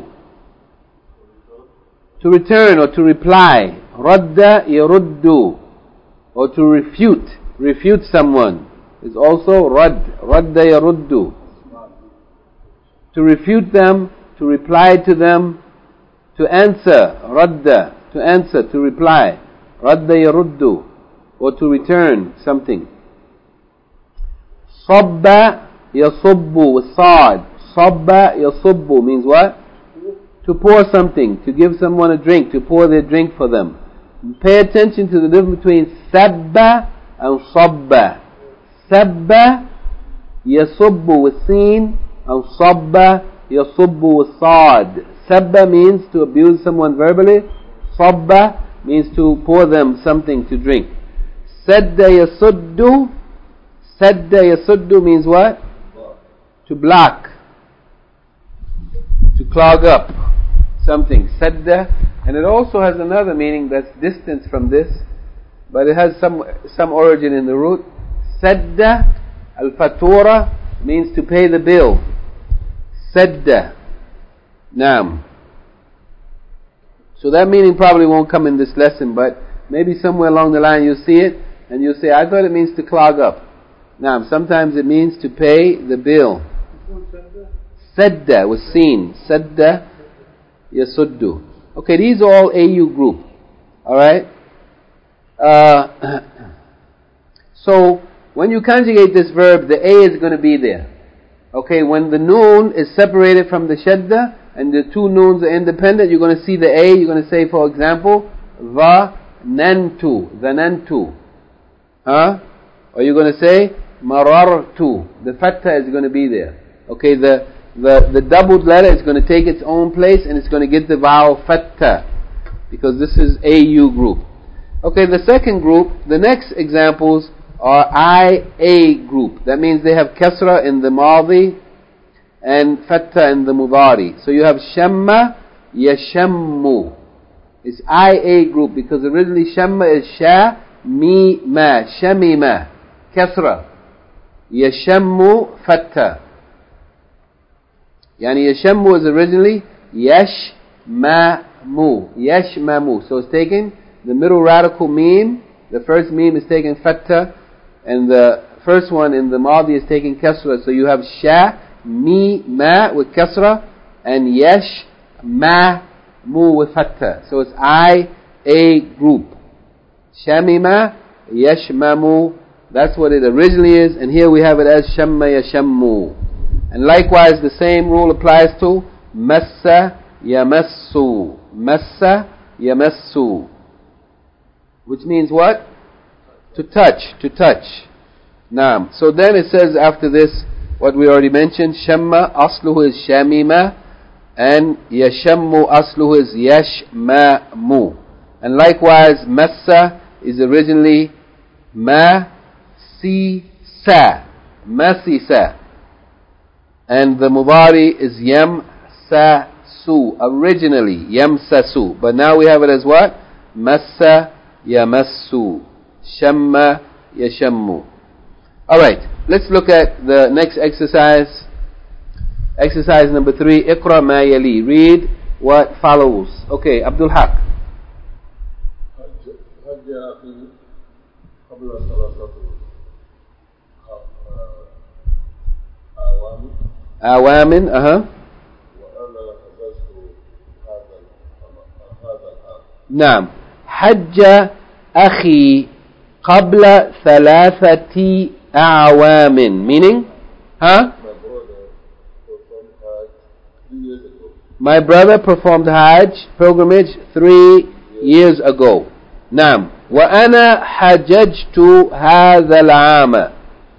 To return or to reply. Radda yaruddu. Or to refute. Refute someone is also Radda yaruddu. To refute them, to reply to them, to answer, radda, to answer, to reply, radda yaruddu, or to return something. Sabba yasubbu with sad. Sabba yasubbu means what? To pour something, to give someone a drink, to pour their drink for them. Pay attention to the difference between sabba and sabba. Sabba yasubbu with sin and sabba yasubbu with sad. Sabba means to abuse someone verbally. Sabba means to pour them something to drink. Sadda yasuddu. Sadda yasuddu means what? To block. To clog up something. Sadda. And it also has another meaning that's distant from this, but it has some origin in the root. Sadda al-fatura means to pay the bill. Sadda. Naam. So that meaning probably won't come in this lesson, but maybe somewhere along the line you'll see it and you'll say, I thought it means to clog up. Naam. Sometimes it means to pay the bill. Sadda was seen. Sadda yasuddu. Okay, these are all AU group. Alright? So when you conjugate this verb, the A is going to be there. Okay, when the noon is separated from the shadda and the two noons are independent, you're going to see the A. You're going to say, for example, dhanantu. Huh? Or you're going to say marartu. The fatha is going to be there. Okay, the doubled letter is going to take its own place and it's going to get the vowel fatha, because this is AU group. Okay, the second group, the next examples are IA group. That means they have kasra in the madi and fatha in the mudari. So you have shamma, yashammu. It's IA group because originally shamma is sha, mi, ma, shamima, kasra. Yashammu, fatha. Yani yashammu is originally yashmamu. Yashmamu. So it's taken the middle radical meme. The first meme is taken fatha, and the first one in the madi is taken kasra. So you have sha, mi, ma with kasra, and yash, ma, mu with fatha. So it's I, A group. Shamima, yashmamu. That's what it originally is, and here we have it as shamma yashammu. And likewise the same rule applies to massa yamassu. Massa yamassu. Which means what? To touch, to touch. Naam. So then it says after this, what we already mentioned, shamma asluhu is shamima, and yashammu asluhu is yashmamu. And likewise, massa is originally ma-si-sa. Masisa. And the mudari is yamsasu. Originally, yamsasu. But now we have it as what? Massa yamassu. Shamma yashammu. Alright, let's look at the next exercise. Exercise number 3. Iqra ma yali. Read what follows. Okay, Abdul Haq. حج أخي قبل 3 أعوام Awamin, وأنا حجزت هذا العام. نعم. حج أخي قبل 3 أعوام. Meaning? Huh? My brother performed Hajj 3 years ago. My brother performed Hajj pilgrimage 3 years ago. نعم. وأنا حججت هذا العام.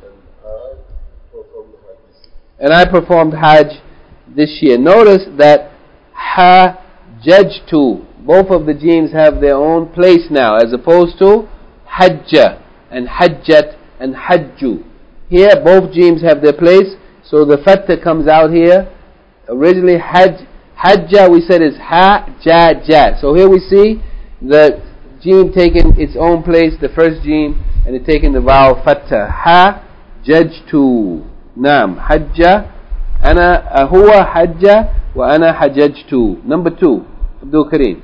And I performed Hajj this year. Notice that hajjajtu, both of the jeems have their own place now, as opposed to hajja and hajjat and hajju. Here both jeems have their place, so the fatta comes out here. Originally hajja we said is ha-ja-ja. So here we see the jeem taking its own place, the first jeem, and it taking the vowel fatta. Ha-jajtu. نعم. حج أنا هو حج وأنا حججت. Number 2. Abdul Kareem.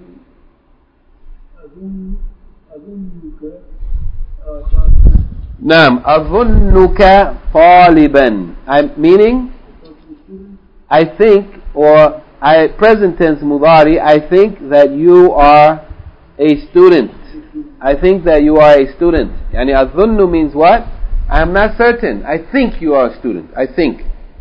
نعم. أظنك طالبا. Meaning I think, or present tense mudari, I think that you are a student. I think that you are a student. يعني أظن means what? I am not certain. I think you are a student. I think.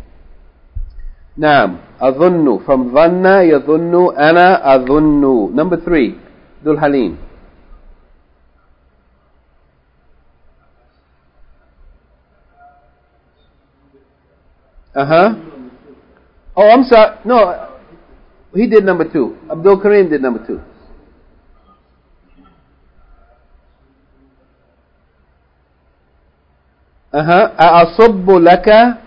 نعم. أظن. From ظن يظن. أنا أظن. Number 3. Abdul Halim. Oh, I'm sorry. No, he did number 2. Abdul Kareem did number 2. أصب لك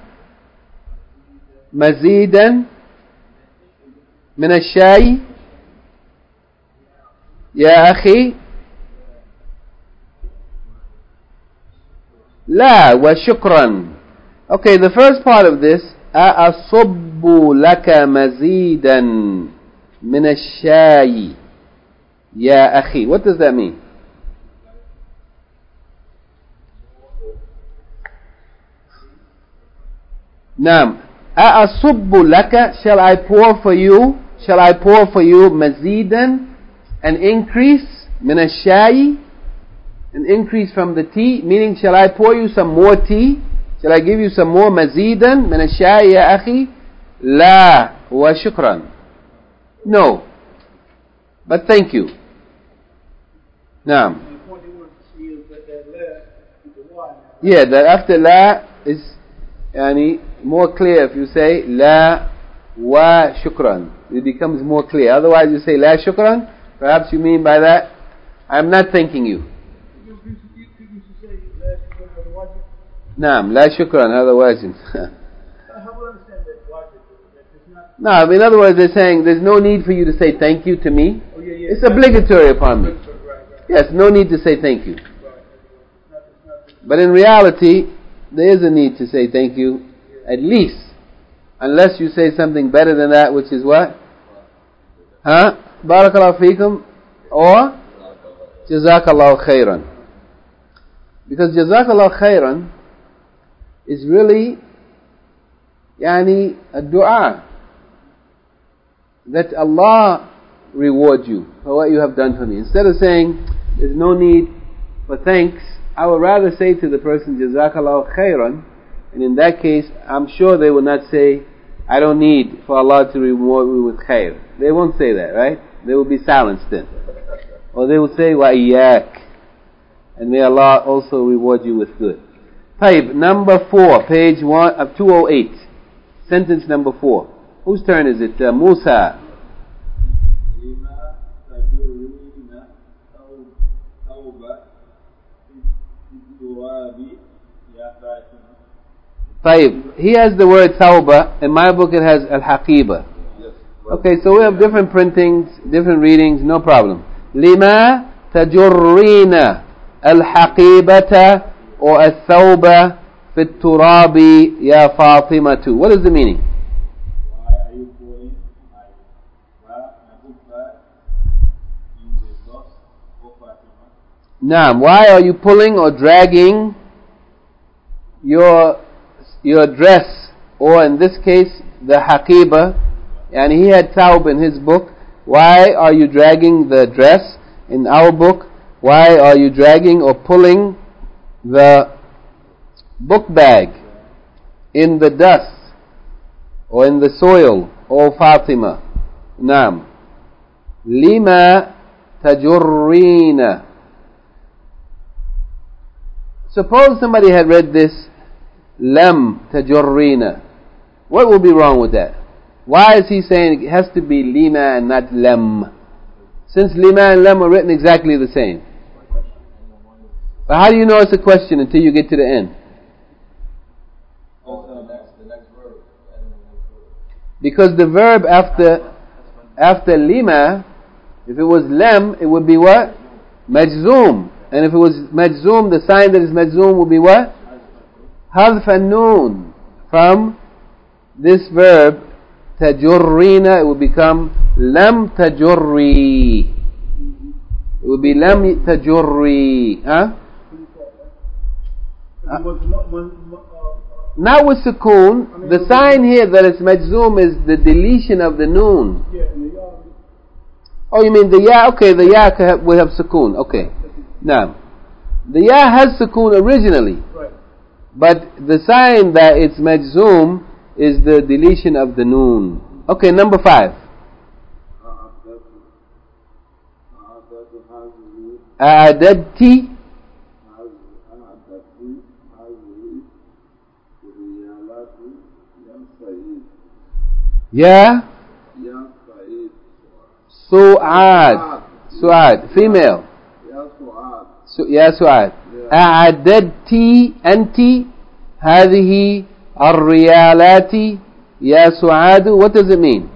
مزيدا من الشاي يا أخي. لا وشكرا. Okay, the first part of this, أصب لك مزيدا من الشاي يا أخي. What does that mean? نعم. أصب لك, shall I pour for you? Shall I pour for you مزيدا, an increase, من الشاي, an increase from the tea, meaning shall I pour you some more tea? Shall I give you some more مزيدا من الشاي يا أخي? لا وشكرا. No, but thank you. نعم. Yeah, that after لا is يعني more clear. If you say لا وشكرا, it becomes more clear. Otherwise you say لا شكرا, perhaps you mean by that I'm not thanking you. نعم. لا شكرا هذا واجب. No, in other words they're saying there's no need for you to say thank you to me. It's obligatory upon me. Yes, no need to say thank you. But in reality there is a need to say thank you, at least, unless you say something better than that, which is what? Barakallahu feekum or Jazakallahu khairan. Because Jazakallahu khairan is really yani a dua that Allah reward you for what you have done for me. Instead of saying there's no need for thanks, I would rather say to the person Jazakallahu khairan, and in that case I'm sure they will not say I don't need for Allah to reward me with khair. They won't say that, right? They will be silenced then. Or they will say wa iyyak, and may Allah also reward you with good. Taib, number 4, page 1 of 208, sentence number 4. Whose turn is it? Musa. طيب, he has the word thawba. In my book it has al-haqiba. Okay, so we have different printings, different readings, no problem. لما تجرين الحقيبة or الثوب في التراب يا فاطمة. What is the meaning? Why are you pulling my book bag in the dust of Fatima? Naam, why are you pulling or dragging your dress, or in this case the haqiba, and he had thawb in his book. Why are you dragging the dress? In our book, why are you dragging or pulling the book bag in the dust or in the soil, O Fatima? Naam. Lima tajurrina. Suppose somebody had read this lam tajurrina. What would be wrong with that? Why is he saying it has to be lima and not lam? Since lima and lam are written exactly the same. But how do you know it's a question until you get to the end? The next verb. Because the verb after lima, if it was lam, it would be what? Majzoom. And if it was majzoom, the sign that is majzoom would be what? Hadf an-noon. From this verb tajurrina, it would become lam tajurri. It would be lam tajurri. Huh? Now with sukoon, the sign here that it's majzoom is the deletion of the noon. Oh, you mean the ya? Okay, the ya will have sukoon. Okay. Now, the ya has sukoon originally. But the sign that it's majzoom is the deletion of the noon. Okay, number 5. A'adadti. Ya Su'ad. Su'ad, female. يا سعاد أعددت أنت هذه الريالات يا سعاد. What does it mean?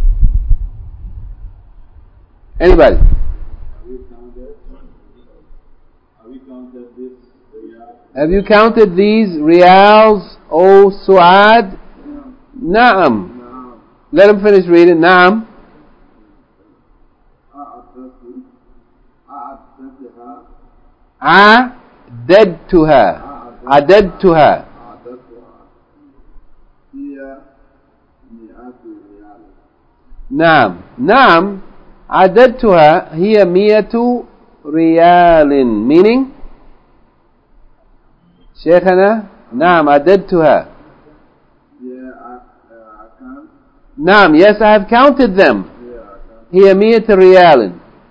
Anybody? Have you counted these riyals, O Su'ad? Naam. Let him finish reading. Naam. عددتها عددتها نعم نعم عددتها هي 100 ريال. meaning شيخنا نعم عددتها. نعم, yes, I have counted them. هي 100 ريال.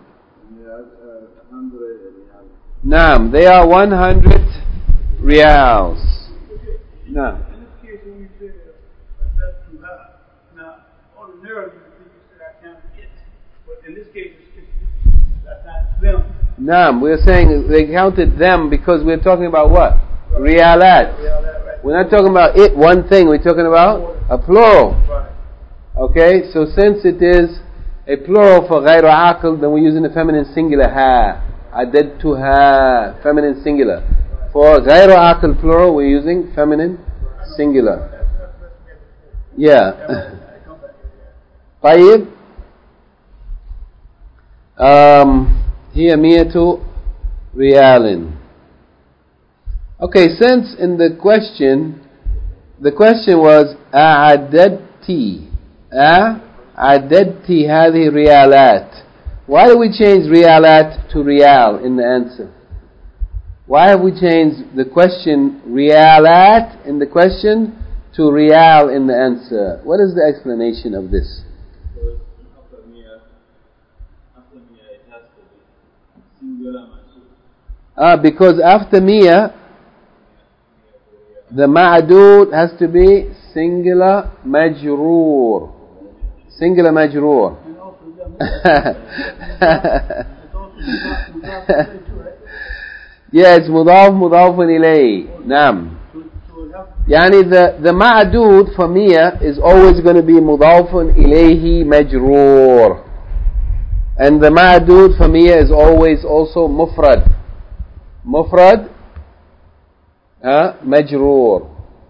Naam, they are 100 riyals. Naam. In this case, when you say that's too high, now ordinarily you say I count it, but in this case I count them. Naam, we're saying they counted them because we're talking about what? Riyalat. Right. We're not talking about it, one thing. We're talking about a plural. Right. Okay, so since it is a plural for غير عاقل, then we're using the feminine singular ha. عددتها, feminine singular. For غير عاقل plural, we're using feminine singular. Yeah. طيب. هي 100 ريال. Okay, since in the question was أعددتي أعددتي هذه ريالات. Why do we change riyalat to riyal in the answer? Why have we changed the question riyalat in the question to riyal in the answer? What is the explanation of this? After Mia, it has to be singular mansub. Because after Mia, the ma'adud has to be singular majroor. Singular majroor. It's also Yes, mudaf mudafun ilayh. Naam. so it يعني the ma'adud for Mia is always going to be mudafun ilayhi majroor. And the ma'adud for Mia is always also mufrad. Mufrad majroor.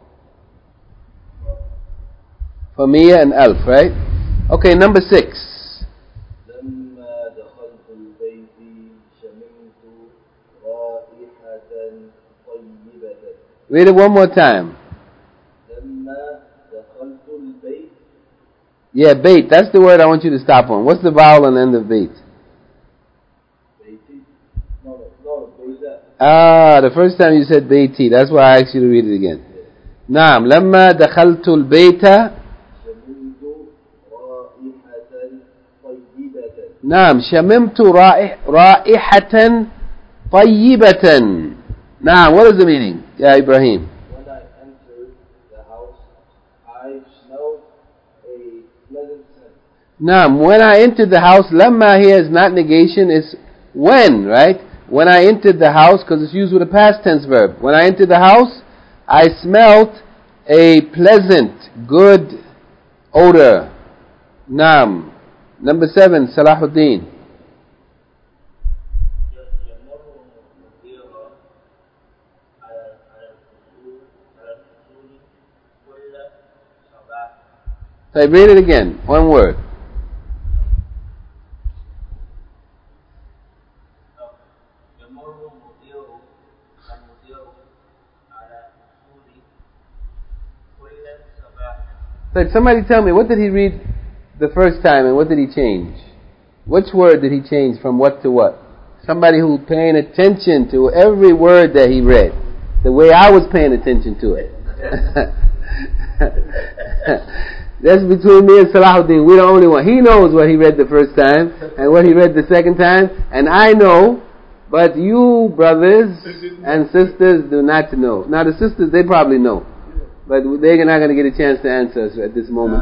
For Mia and Alf, right? Okay, number 6. Read it one more time. Yeah, bait. That's the word I want you to stop on. What's the vowel on the end of bait? The first time you said baiti. That's why I asked you to read it again. نعم لما دخلت البيت نعم شممت رائحة طيبة. نعم, what is the meaning? Yeah, Ibrahim. When I entered the house, I smelled a pleasant scent. نعم, when I entered the house, لما here is not negation, it's when, right? When I entered the house, because it's used with a past tense verb. When I entered the house, I smelt a pleasant, good odor. Naam. Number 7, Salahuddin. So I read it again, one word. So somebody tell me, what did he read the first time and what did he change? Which word did he change from what to what? Somebody who's paying attention to every word that he read, the way I was paying attention to it. That's between me and Salahuddin. We're the only one. He knows what he read the first time and what he read the second time, and I know, but you brothers and sisters do not know. Now the sisters, they probably know, but they're not going to get a chance to answer us at this moment.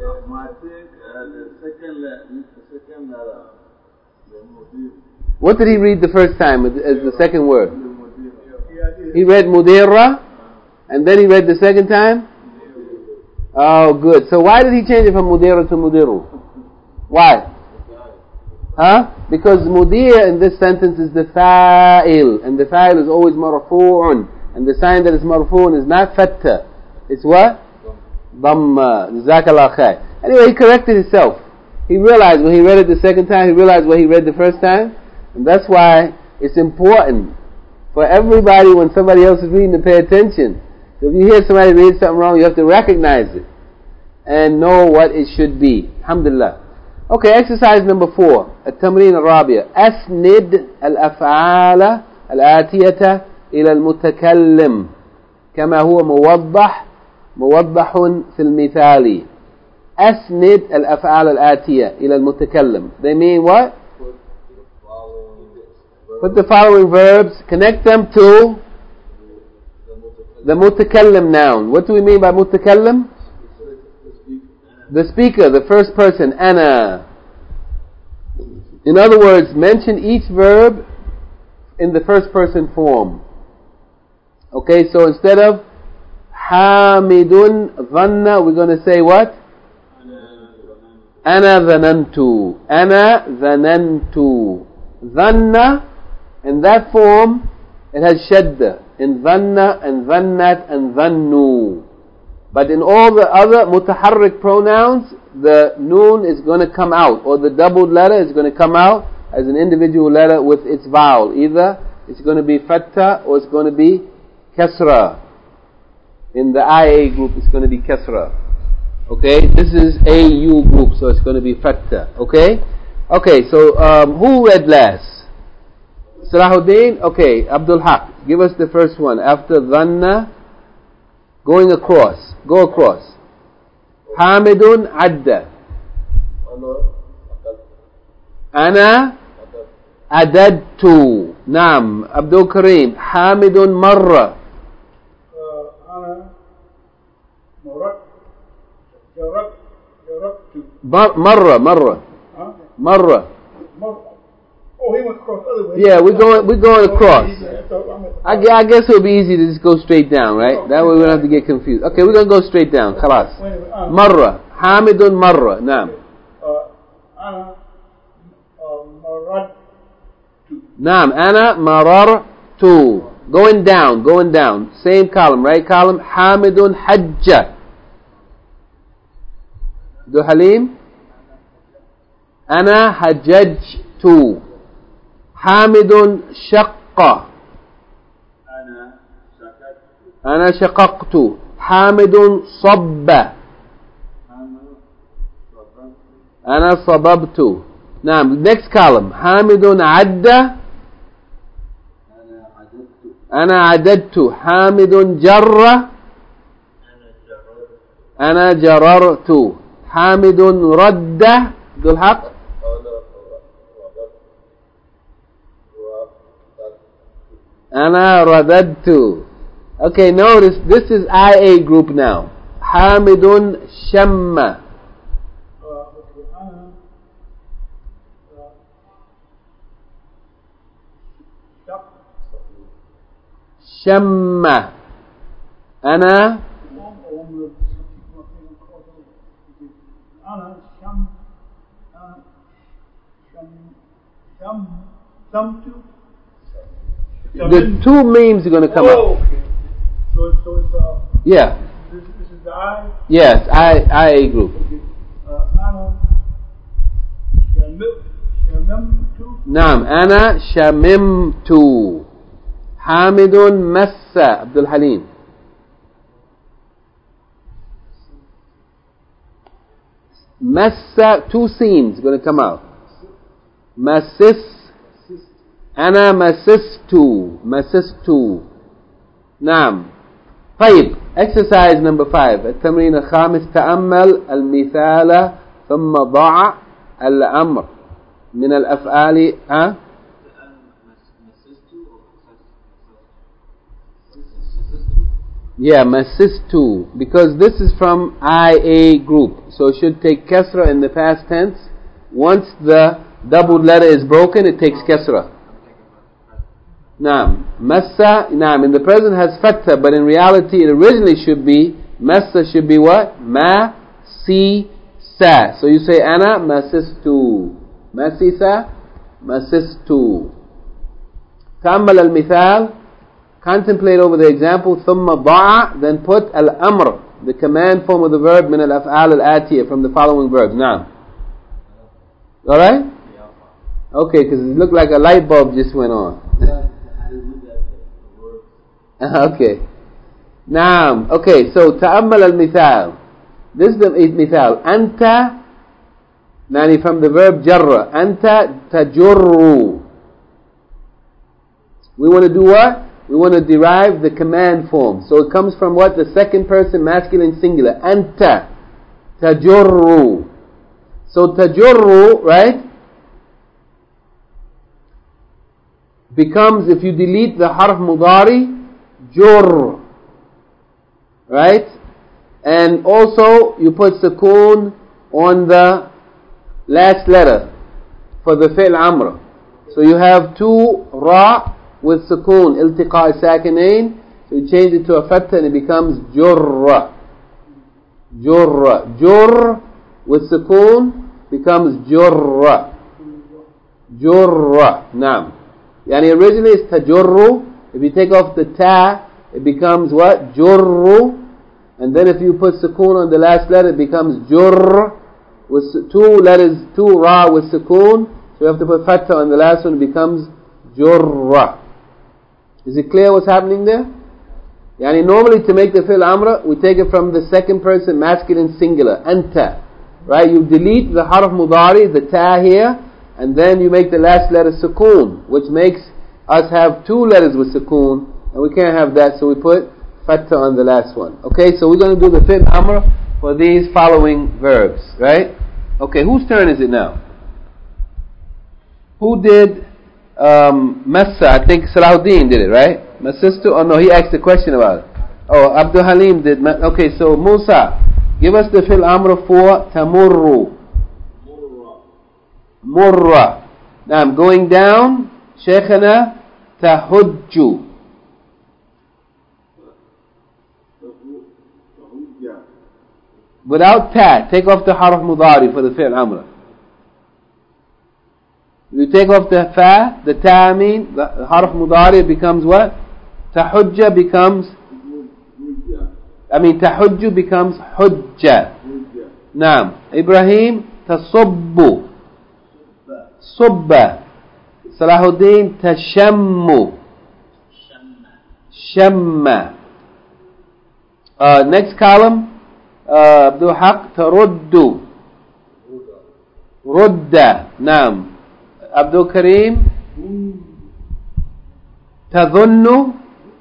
What did he read the first time as the second word? He read Mudirra, and then he read the second time? Oh, good. So why did he change it from Mudirra to Mudirru? Why? Huh? Because Mudir in this sentence is the fa'il, and the fa'il is always marfu'un, and the sign that is marfu'un is not fatta. It's what? Dhamma. Jazakallah khair. Anyway, he corrected himself. He realized when he read it the second time, he realized what he read the first time, and that's why it's important for everybody when somebody else is reading to pay attention. So if you hear somebody read something wrong, you have to recognize it and know what it should be. Alhamdulillah. Okay, exercise number 4. التمرين الرابع. أسند الأفعال الآتية إلى المتكلم كما هو موضح في المثال. أسند الأفعال الآتية إلى المتكلم. They mean what? Put the following verbs, connect them to the mutakallim noun. What do we mean by mutakallim? The speaker, the first person, ana. In other words, mention each verb in the first person form. Okay, so instead of hamidun dhanna, we're going to say what? Ana dhanantu. Ana dhanantu. Dhanna, in that form, it has shadda. In dhanna and dhannat and dhannu. But in all the other mutaharrik pronouns, the noon is going to come out, or the doubled letter is going to come out as an individual letter with its vowel. Either it's going to be fatta or it's going to be kasra. In the IA group, it's going to be kasra. Okay, this is AU group, so it's going to be fatta. Okay? Okay, so who read last? Salahuddin? Okay, Abdul Haq, give us the first one. After dhanna, going across. Go across. Hamidun adda. Ana adadtu. Naam. Abdul Kareem. Hamidun marra. Ana jaraktu. Marra. Huh? Marra. Oh, he went across the other way. Yeah, we're going across. I I guess it would be easy to just go straight down, right? That way we don't have to get confused. Okay, we're going to go straight down. خلاص. مرة. حامد مرة. نعم. أنا مررت. نعم. أنا مررت. Going down. Same column, right column. حامد حج. عبد الحليم. أنا حججت. حامد شق. أنا شققت. حامد صب. أنا صببت. نعم. Next column. حامد عد. أنا عددت. حامد جر. أنا جررت. حامد رد. ذو الحق. أنا رددت. Okay, notice this is IA group now. حامد شم. شم. أنا the two memes are going to come out. Okay. So it's yeah. This is the I. Yes, IA group. Okay. أنا شممت. نعم. أنا شممت. حامد مس. عبد الحليم. مس. Two scenes going to come out. مسس. أنا مسست. نعم. طيب. Exercise number 5. التمرين الخامس. تأمل المثال ثم ضع الأمر من الأفعال. Yeah, masistu, because this is from IA group, so it should take kasra in the past tense. Once the doubled letter is broken, it takes kasra. Naam. Massa, naam, in the present has fatha, but in reality it originally should be, massa should be what? Ma, si, sa. So you say, ana masistu. Masisa, masistu. Ta'ammal al-mithal. Contemplate over the example. ثم ضع. Then put al-amr, the command form of the verb, من الأفعال الآتية, from the following verbs. Now, alright? Okay, because it looked like a light bulb just went on. Okay. Naam. Okay, so تأمل المثال. This is the مثال. أنت, nani, from the verb jarra. أنت تجر. We want to do what? We want to derive the command form. So it comes from what? The second person masculine singular. Anta tajurru. So tajurru, right, becomes, if you delete the harf mudari, jur. Right? And also you put sukoon on the last letter for the fi'l amr. So you have two ra with sukoon, iltiqa sakinain. So you change it to a fatha and it becomes jurra. Jurra. Jur with sukoon becomes jurra. Jurra. Naam. Yani originally it's tajurru. If you take off the ta, it becomes what? Jurru. And then if you put sukoon on the last letter, it becomes jurr. With two letters, two ra with sukoon. So you have to put fatha on the last one, it becomes jurra. Is it clear what's happening there? Yani normally to make the fi'l amra, we take it from the second person masculine singular, anta. Right? You delete the harf mudari, the ta here, and then you make the last letter sukoon, which makes us have two letters with sukoon, and we can't have that, so we put fatha on the last one. Okay, so we're going to do the fi'l amra for these following verbs, right? Okay, whose turn is it now? Who did Massa? I think Salahuddin did it, right? My sister? Oh no, he asked a question about it. Oh, Abdul Halim did. Okay, so Musa, give us the fi'l amr for tamurru. Murra. Now I'm going down. Shaykhana tahujju. Without ta, take off the harf mudari for the fi'l amr. You take off the fa, the ta mean, the harf mudari becomes what? Tahujja becomes, tahujju becomes hujja. Naam. Ibrahim, tasubbu. Subba. Salahuddin, tashammu. Shamma. Next column. Abdul Haq, taruddu. Rudda. Naam. Abdul Kareem, tadhunnu.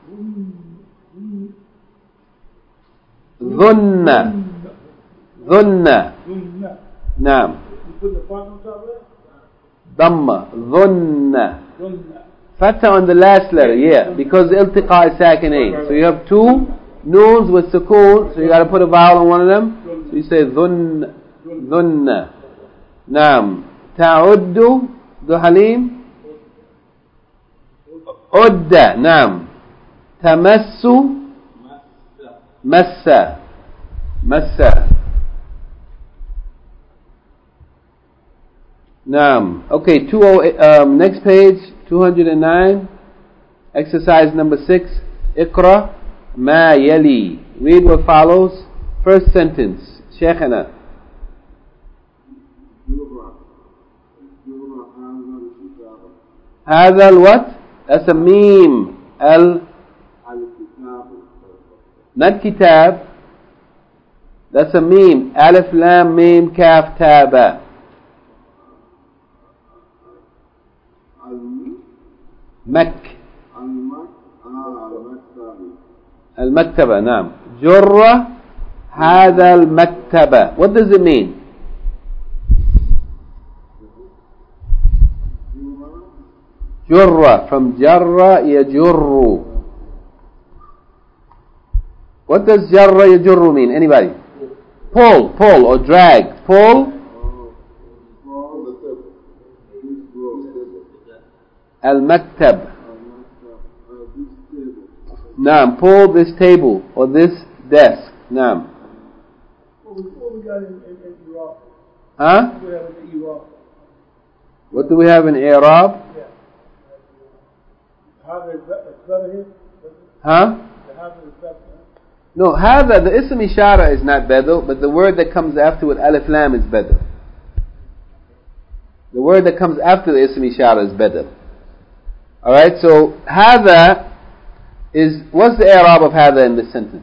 Dhunna. Dhunna. Naam. You put the part on top of it? Dhamma. Dhunna. Fatha on the last letter, yeah, because iltiqa is sakinain. So you have two noons with sukoon, so you got to put a vowel on one of them. So you say dhunna. Naam. Ta'uddu. Do Halim. Udda. Naam. Tamassu. Massa. Naam. Okay, next page, 209. Exercise number 6. Iqra ma yali. Read what follows. First sentence. Shaykhana. هذا الوات. That's a meme. Not kitab. That's a meme. Alif lam mim kaf taba. المكتبة. نعم. جرة هذا المكتبة. What does it mean? جرة from جرة يجر. What does جرة يجر mean? Anybody? Pull or drag. Pull. المكتب. نعم. Pull this table or this desk. نعم. What we got in Iraq? Huh? What do we have in Iraq? What do we have in Arab? Yeah. Harvard is better here? Huh? The Harvard is better. No, هذا, the ism ishara is not better, but the word that comes after with alif lam is better. The word that comes after the ism ishara is better. Alright, so هذا is, what's the i'rab of هذا in this sentence?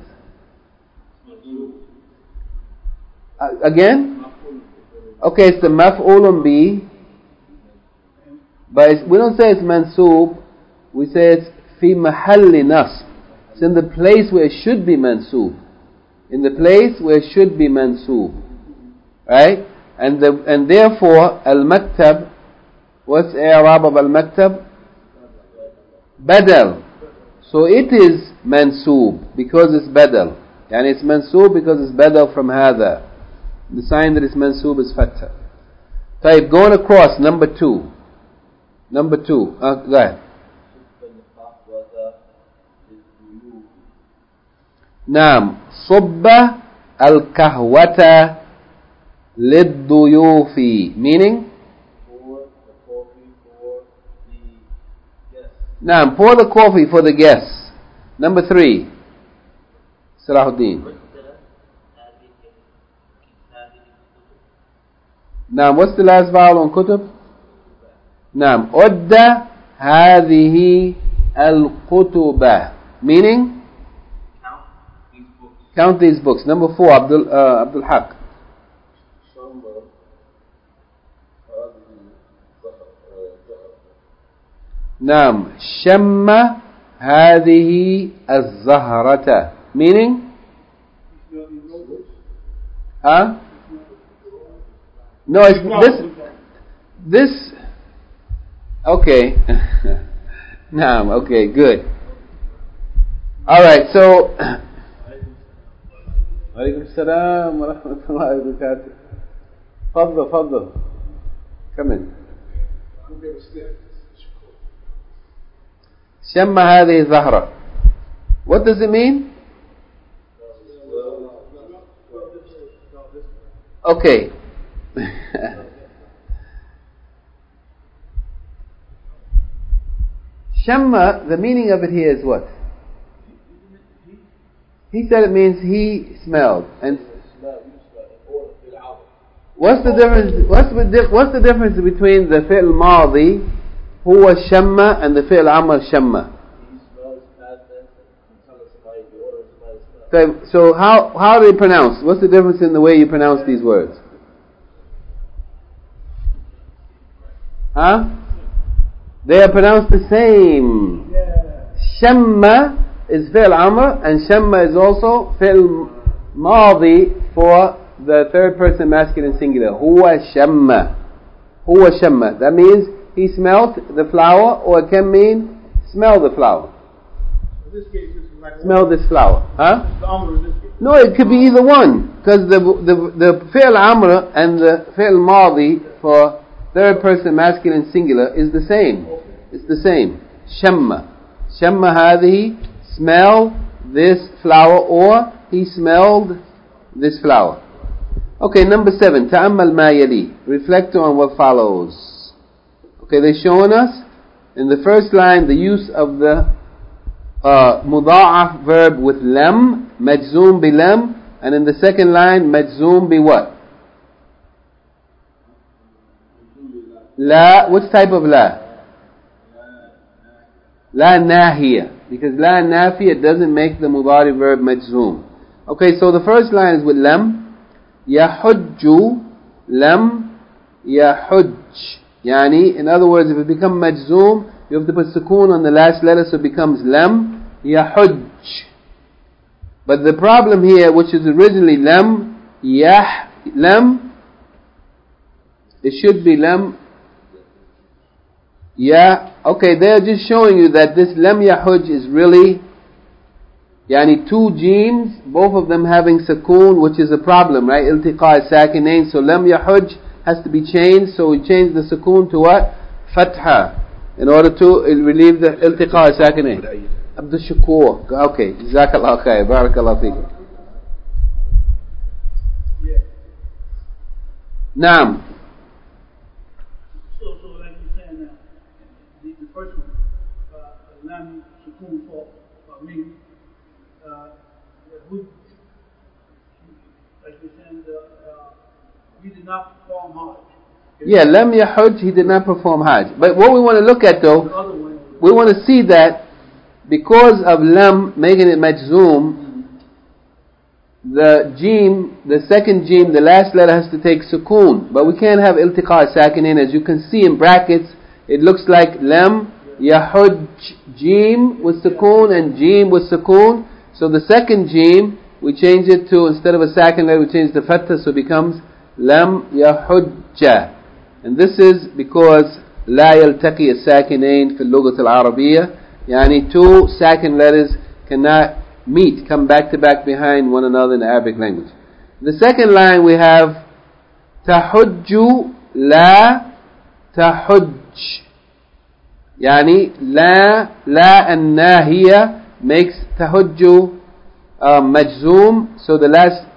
Again? Okay, it's the maf'ulun bi, but we don't say it's mansoob, we say it's fi mahalli nasb. It's in the place where it should be mansoob. In the place where it should be mansoob. Right? And therefore, al-maktab, what's i'rab of al-maktab? Badal. So it is mansoob because it's badal. And it's mansoob because it's badal from hada. The sign that it's mansoob is fatha. Type, going across, number 2. Number 2. Go ahead. نعم. صب القهوة للضيوف. Meaning? نعم. Pour the coffee for the guests. Number 3. Salahuddin. نعم. What's the last vowel on kutub? نعم. عد هذه الكتب. Meaning? Count these books. Number 4, Abdul Haq. نعم. شم هذه الزهرة. Meaning? Huh? No, it's this. Okay. نعم. Okay, good. Alright, so عليكم السلام ورحمة الله وبركاته. تفضل. Come in. شم هذه الزهرة. What does it mean? Okay. Shamma, the meaning of it here is what? He said it means he smelled. And what's the difference? What's the difference between the fi'l madi, huwa shamma, and the fi'l amr shamma? So how do you pronounce? What's the difference in the way you pronounce these words? Huh? They are pronounced the same. Shamma is fi'l amr, and shamma is also fi'l madi for the third person masculine singular. Huwa shamma. Huwa shamma. That means he smelt the flower, or it can mean smell the flower. In this case, this is like smell this flower. Huh? the amr in this case. No, it could be either one. Because the fi'l amr and the fi'l madi for third person masculine singular is the same. It's the same. Shamma. Shamma hadhi, smell this flower, or he smelled this flower. Okay, number 7. Ta'ammal ma yali. Reflect on what follows. Okay, they're showing us in the first line the use of the muda'af verb with lam, majzoom bi lam, and in the second line majzoom bi what? La. Which type of la? La nahiya. Because la nafiya doesn't make the mudari verb majzoom. Okay, so the first line is with lam. Yahujju, lam yahujj. Yani, in other words, if it becomes majzoom, you have to put sukoon on the last letter, so it becomes lam yahujj. But the problem here, which is originally lam, it should be lam. Okay, they're just showing you that this lam yahujj is really yani two jeems, both of them having sukoon, which is a problem, right? Iltiqa sakinain. So lam yahujj has to be changed, so we change the sukoon to what? Fatha, in order to relieve the iltiqa sakinain. Abdul Shakur. Okay, jazakallah khair, barakallah feekum. Naam. So like you're saying now, the first one, lam sukoon for me, like you're saying, he did not perform Hajj. Yeah, lam yahujj, he did not perform Hajj. But what we want to look at though, we want to see that because of lam making it majzoom, the jeem, the second jeem, the last letter has to take sukoon. But we can't have iltiqa sakinain. As you can see in brackets, it looks like lam yahujj jeem with sukoon and jeem with sukoon. So the second jeem, we change it to, instead of a second letter, we change the fatha, so it becomes lam yahujja. And this is because لا يلتقي الساكنين في اللغة العربية. Yani two second letters cannot meet, come back to back behind one another in the Arabic language. The second line we have tahujju la tahujj. Yani la and nahiya makes tahujju majzoom. So the last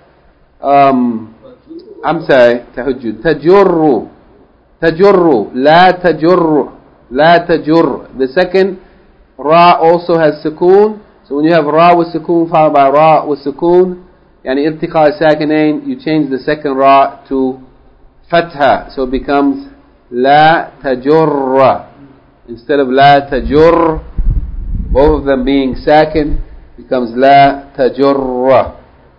I'm sorry, tahujju tajurru la tajurr. The second ra also has sukoon. So when you have ra with sukoon followed by ra with sukoon, yani iltiqa sakinain, you change the second ra to fatha, so it becomes la tajurra instead of la tajurr. Both of them being sakin becomes la tajurra.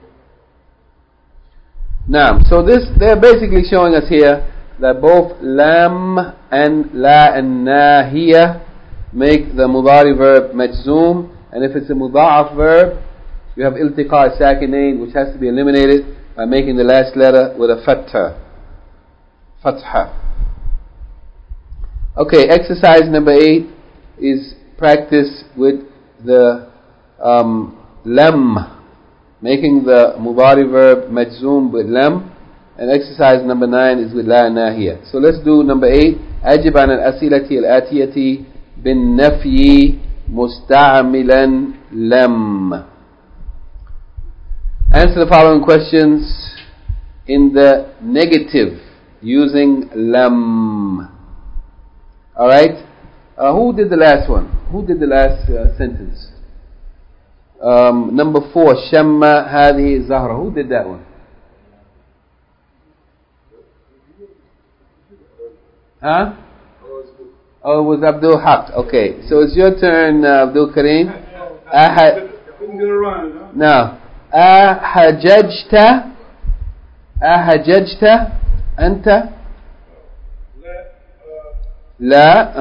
Naam. So they're basically showing us here that both lam and la and nahiya make the mudari verb majzoom, and if it's a muda'af verb, you have iltiqa sakinain, which has to be eliminated by making the last letter with a fatha. Okay, exercise number 8 is practice with the lam, making the mudari verb majzoom with lam, And exercise number 9 is with لا ناهية. So let's do number 8. أجب عن الأسئلة الآتية بالنفي مستعملا لم. Answer the following questions in the negative using lam. Alright? Who did the last one? Who did the last sentence? Number 4. Shamma هذه زهرة. Who did that one? Huh? Oh, it was Abdul Haq. Okay. So it's your turn, Abdul Kareem. Now. أحججت أنت لا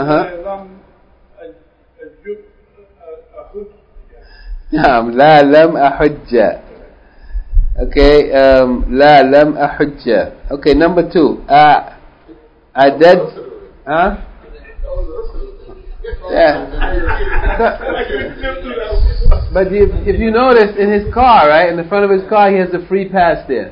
نعم لا لم أحج. Okay, لا لم أحج. Okay, number 2. أعددت Yeah. But if you notice in his car, right, in the front of his car, he has a free pass there.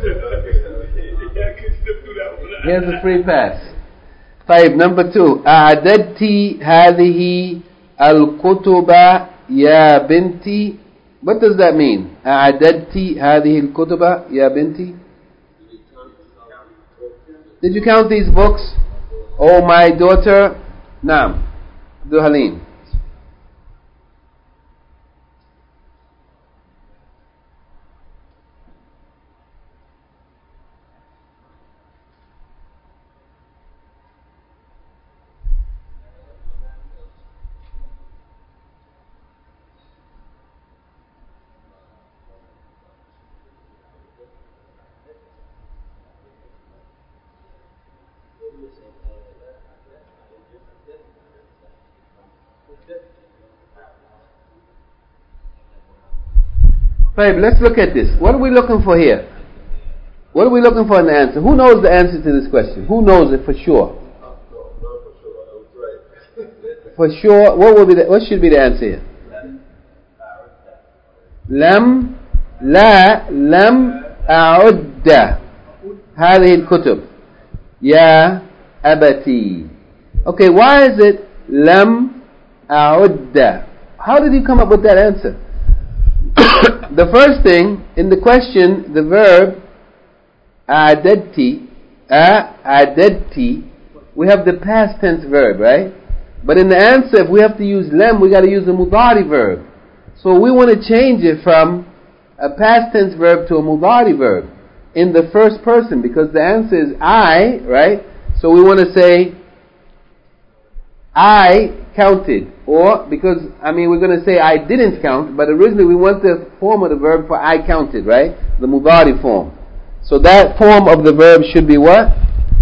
He has a free pass. طيب, number 2. أعددت هذه الكتب يا بنتي. What does that mean? أعددت هذه الكتب يا بنتي. Did you count these books? Oh, my daughter. نعم. عبد الحليم. Right, let's look at this. What are we looking for here? What are we looking for in the answer? Who knows the answer to this question? Who knows it for sure? For sure, what should be the answer here? لم أعد هذه الكتب يا أبتي. Okay, why is it لم أعد? How did you come up with that answer? The first thing in the question, the verb أعددت, we have the past tense verb, right? But in the answer, if we have to use lam, we got to use a mudari verb. So we want to change it from a past tense verb to a mudari verb in the first person, because the answer is I, right? So we want to say I counted, or because we're going to say I didn't count, but originally we want the form of the verb for I counted, right? The mudari form. So that form of the verb should be what?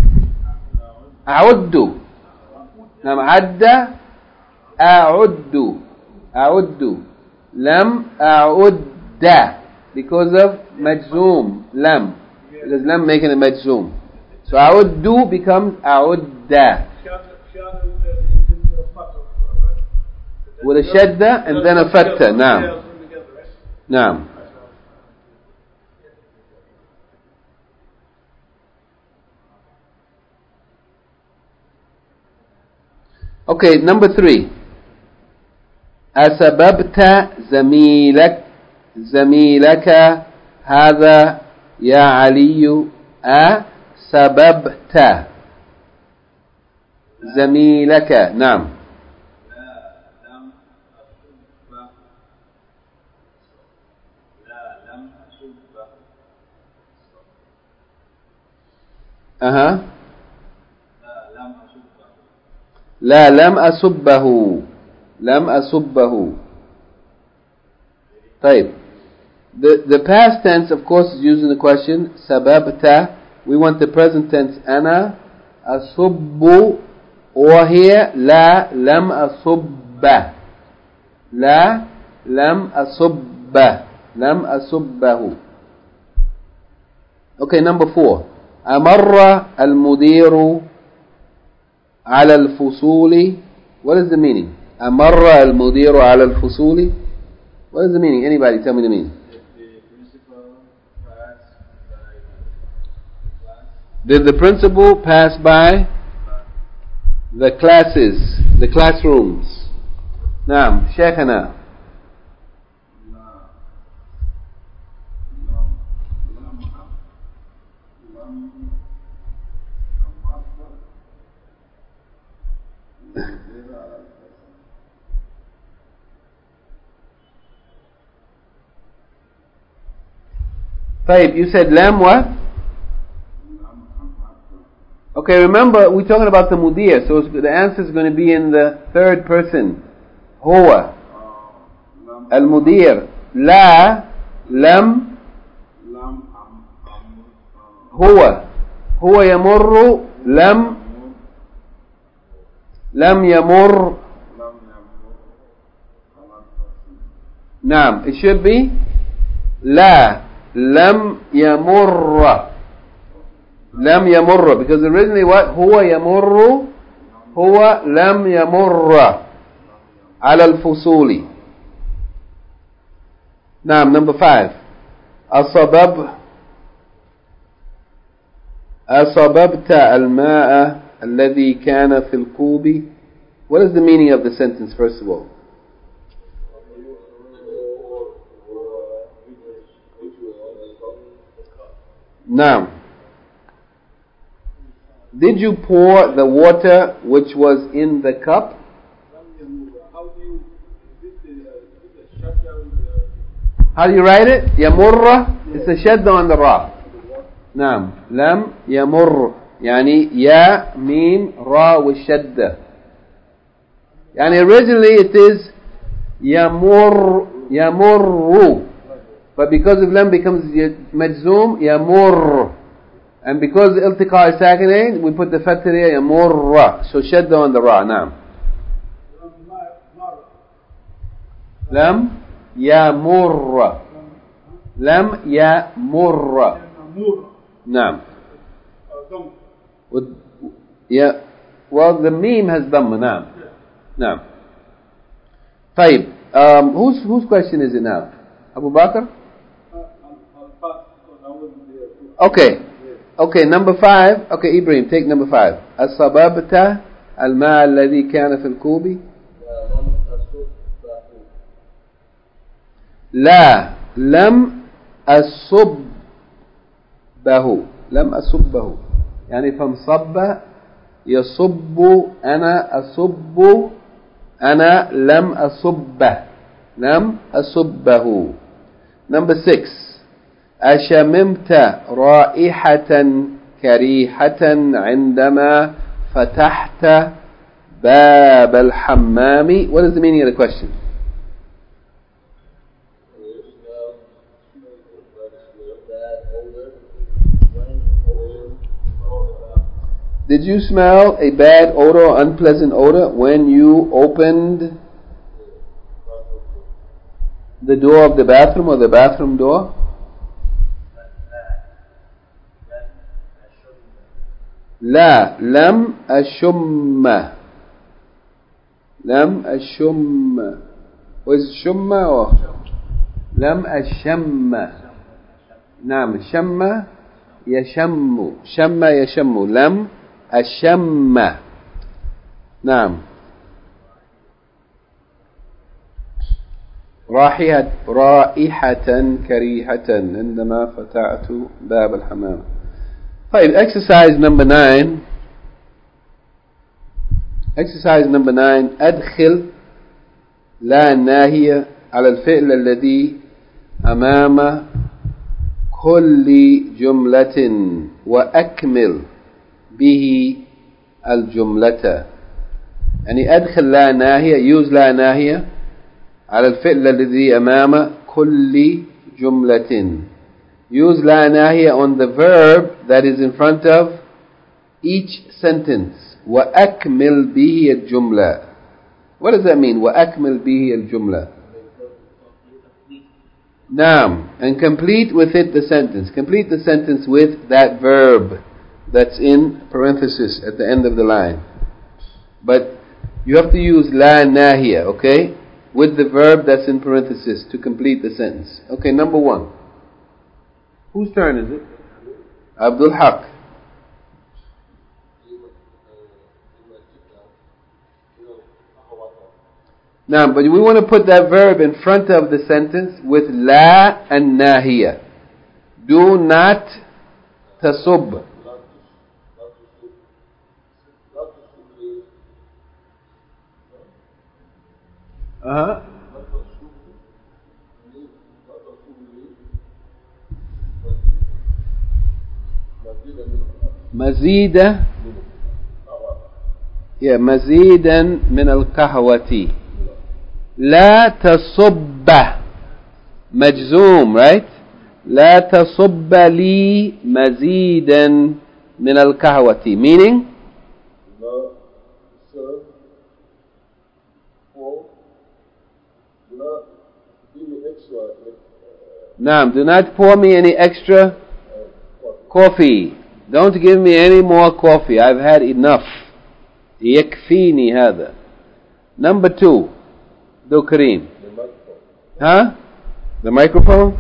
أعد. نعم عد أعد لم أعد because of majzoom lam, because lam making a majzoom. So أعد becomes أعد with a shadda and then a fatha. نعم نعم. Okay, number 3. أسببت زميلك هذا يا علي. أسببت زميلك. نعم. لا لم أسبه. لم أسبه. طيب. The past tense, of course, is using the question سببت. We want the present tense أنا أصب, or here لا لم أصب. لا لم أصب. لم أصبه. Okay, number 4. أمر المدير على الفصول. What is the meaning? أمر المدير على الفصول. What is the meaning? Anybody tell me the meaning? The principal passed by Did the principal pass by the classes, the classrooms? Naam, Shaykhana. Taib, you said lam what? Okay, remember we're talking about the mudir, so the answer is going to be in the third person. Huwa al-mudir. La lam huwa yamurru lam yamur. Naam, it should be la lam yamurra. Lam yamurra, because originally what? Huwa yamurru, huwa lam yamurra ala al-fusuli. Naam, number 5. أصببت الماء الذي كان في الكوب. What is the meaning of the sentence, first of all? Now, did you pour the water which was in the cup? How do you write it? Yamurra. It's a shadda on the ra. Naam. Lam yamurr. Yani ya mim ra with shadda. Yani originally it is yamurru. But because of lam becomes majzoom, yamurr. And because iltiqa is sakinain, we put the fath here, yamurra. So shadda on the ra. Naam. Lam yamurra. Lam yamurra. Naam. Yeah. Well, the meme has dhamma. Naam. Naam. Taib. Whose question is it now? Abu Bakr? Okay. Okay, number 5. Okay, Ibrahim, take number 5. أصببت الماء الذي كان في الكوب. لا لم أصبه. لم أصبه يعني فانصب يصب أنا أصب أنا لم أصبه. لم أصبه. Number 6. أشممت رائحة كريحة عندما فتحت باب الحمام. What is the meaning of the question? Did you smell a bad odor or unpleasant odor when you opened the door of the bathroom or the bathroom door? لا لم أشم. لم أشم. Was شم or لم أشم. نعم شم يشم. شم يشم. لم أشم. نعم. رائحة كريهة عندما فتحت باب الحمام. طيب, exercise number 9. Exercise number 9. أدخل لا ناهية على الفعل الذي أمام كل جملة وأكمل به الجملة. يعني أدخل لا ناهية, use لا ناهية على الفعل الذي أمام كل جملة. Use لا ناهية on the verb that is in front of each sentence. وأكمل به الجملة. What does that mean? وأكمل به الجملة. نعم. And complete with it the sentence. Complete the sentence with that verb that's in parenthesis at the end of the line. But you have to use لا ناهية, okay? With the verb that's in parenthesis to complete the sentence. Okay, number 1. Whose turn is it? Abdul Haq. Now, but we want to put that verb in front of the sentence with la and nahiya. Do not tasub. مزيدا مزيدا من القهوة. لا تصب مجزوم, right? لا تصب لي مزيدا من القهوة, meaning Naam, do not pour me any extra coffee. Don't give me any more coffee. I've had enough. يكفيني هذا. Number 2. Do Kareem. Huh? The microphone?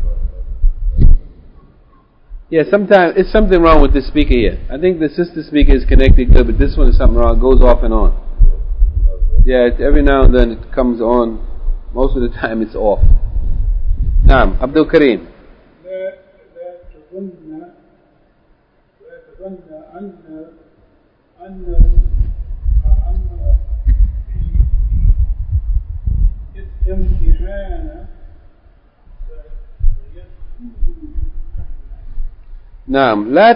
Yeah, sometimes it's something wrong with this speaker here. I think the sister speaker is connected good, but this one is something wrong. It goes off and on. Yeah, every now and then it comes on. Most of the time it's off. Naam, Abdul Kareem. نعم لا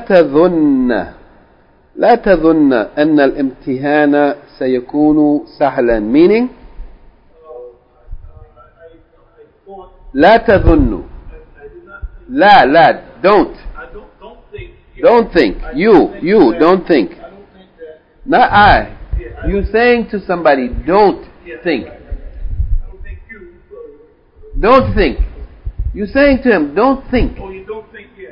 تظن أن الامتحان سيكون سهلا, meaning لا تظن لا don't think you don't think, not I. You saying to somebody don't think. Don't think. You saying to him don't think. Oh, you don't think yet.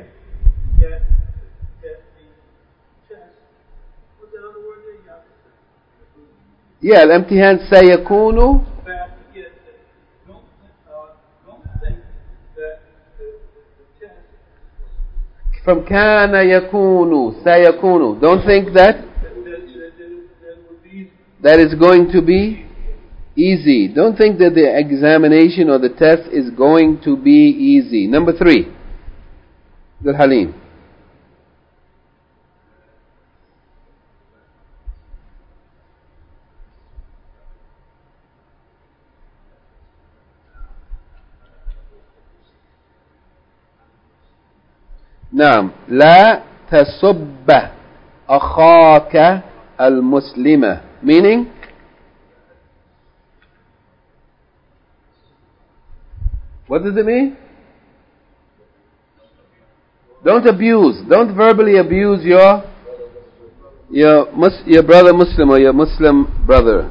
What's that other word there? الامتحان سيكون. Don't think that the test. From كان يكون سيكون. Don't think that is going to be easy. Don't think that the examination or the test is going to be easy. Number 3. Abdul Halim. نعم لا تسب أخاك المسلم, meaning what does it mean? Don't verbally abuse your brother Muslim or your Muslim brother.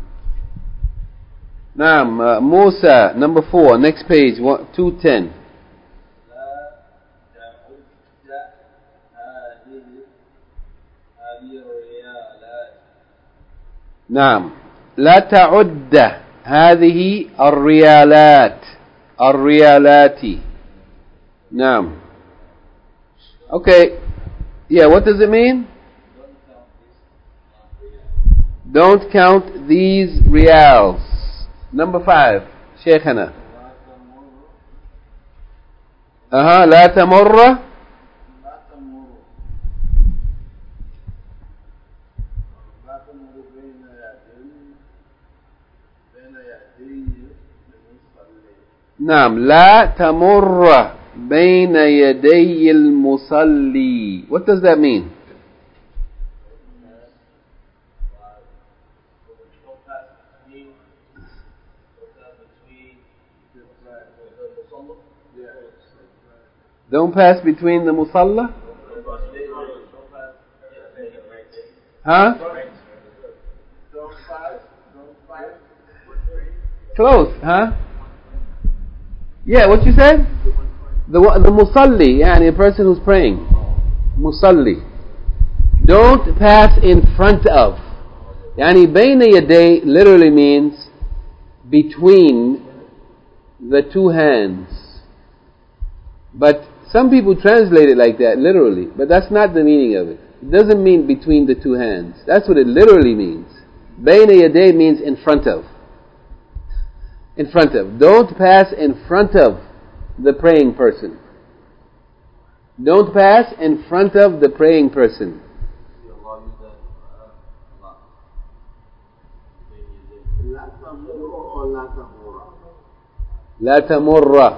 Naam, Musa, number 4, next page, 210. نعم لا تعد هذه الريالات. نعم. Okay. Yeah, what does it mean? Don't count these reals. Number 5, Shaykhana. لا تمر. نعم لا تمر بين يدي المصلي. What does that mean? Don't pass between the musalla? Huh? Close, huh? Yeah, what you said? The musalli, yani a person who's praying. Musalli. Don't pass in front of. Yani bayna yaday literally means between the two hands. But some people translate it like that, literally. But that's not the meaning of it. It doesn't mean between the two hands. That's what it literally means. Bayna yaday means in front of. In front of. Don't pass in front of the praying person. Don't pass in front of the praying person. لا تمر.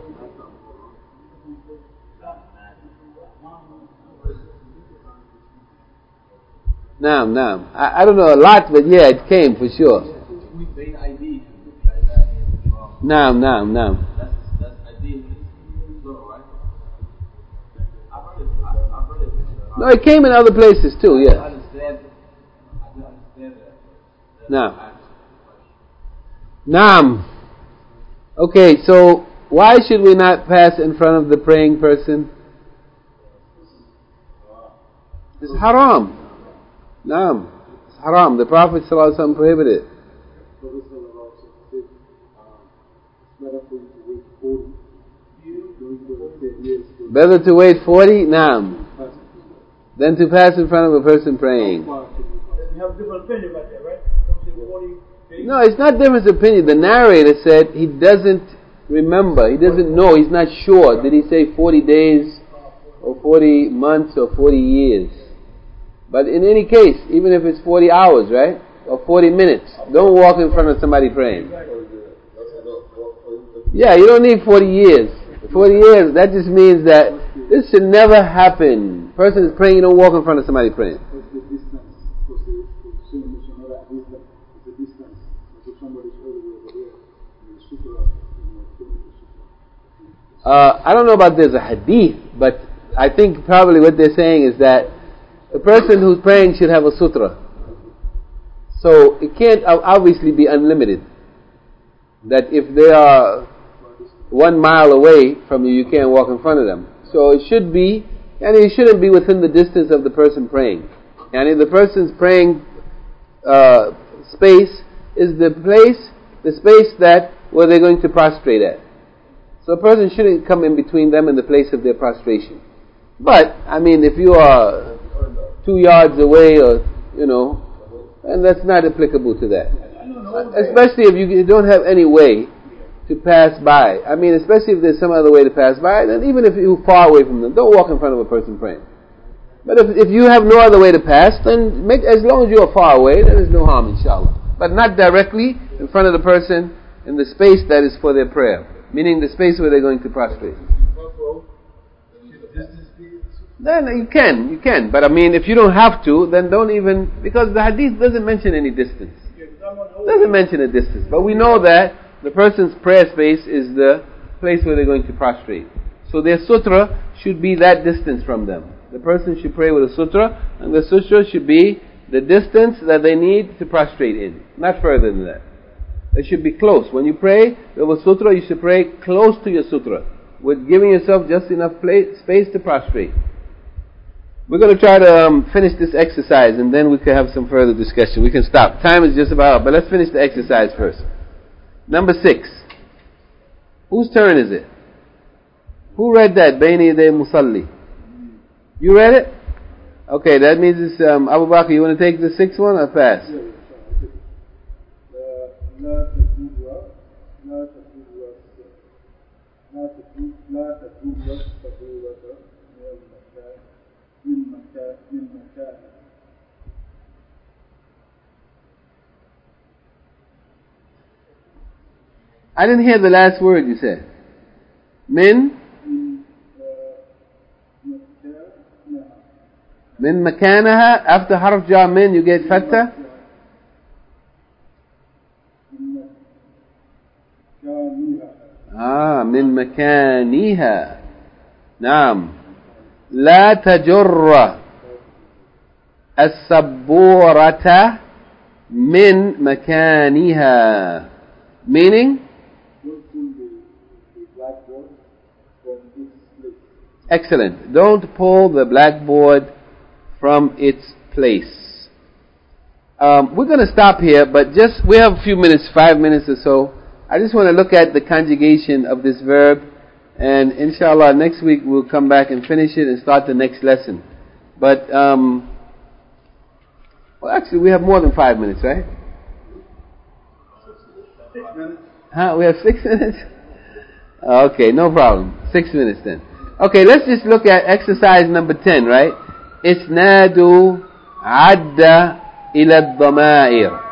Naam, naam. I don't know a lot, but yeah, it came for sure. Naam, naam, naam. No, it came in other places too, yeah. Naam. Naam. Okay, so why should we not pass in front of the praying person? It's haram. Naam. It's haram. The Prophet ﷺ prohibited it. Better to wait 40? Naam. Than to pass in front of a person praying. You have a different opinion about that, right? Some say 40 days. No, it's not different opinion. The narrator said he doesn't remember. He doesn't know. He's not sure. Did he say 40 days or 40 months or 40 years? But in any case, even if it's 40 hours, right? Or 40 minutes, don't walk in front of somebody praying. Yeah, you don't need 40 years. 40 years, that just means that this should never happen. Person is praying, you don't walk in front of somebody praying. I don't know about there's a hadith, but I think probably what they're saying is that the person who's praying should have a sutra. So it can't obviously be unlimited. That if they are 1 mile away from you, you can't walk in front of them. So it should be, and it shouldn't be within the distance of the person praying. And if the person's praying space is the space that where they're going to prostrate at. So a person shouldn't come in between them and the place of their prostration. But I mean, if you are 2 yards away, or and that's not applicable to that. Especially if you don't have any way to pass by. I mean, especially if there's some other way to pass by, then even if you're far away from them, don't walk in front of a person praying. But if you have no other way to pass, then as long as you are far away, then there's no harm, inshallah. But not directly in front of the person in the space that is for their prayer, meaning the space where they're going to prostrate. Then you can. But I mean, if you don't have to, then don't even, because the hadith doesn't mention any distance. Doesn't mention a distance. But we know that the person's prayer space is the place where they're going to prostrate. So their sutra should be that distance from them. The person should pray with a sutra, and the sutra should be the distance that they need to prostrate in. Not further than that. It should be close. When you pray with a sutra, you should pray close to your sutra, with giving yourself just enough space to prostrate. We're going to try to finish this exercise, and then we can have some further discussion. We can stop. Time is just about up, but let's finish the exercise first. Number 6. Whose turn is it? Who read that? Bayni yaday musalli. You read it? Okay, that means it's Abu Bakr. You want to take the 6th one or pass? I didn't hear the last word you said. Min makanaha. After harf jar min, you get fatha. Min makaniha. Naam. La tajurra as-sabburata min makaniha. Meaning? Excellent. Don't pull the blackboard from its place. We're going to stop here, but we have a few minutes, 5 minutes or so. I just want to look at the conjugation of this verb, and inshallah next week we'll come back and finish it and start the next lesson. But, well, actually we have more than 5 minutes, right? 6 minutes. Huh? We have 6 minutes? Okay, no problem. 6 minutes then. Okay, let's just look at exercise number 10, right? إسناد عد إلى الضمائر.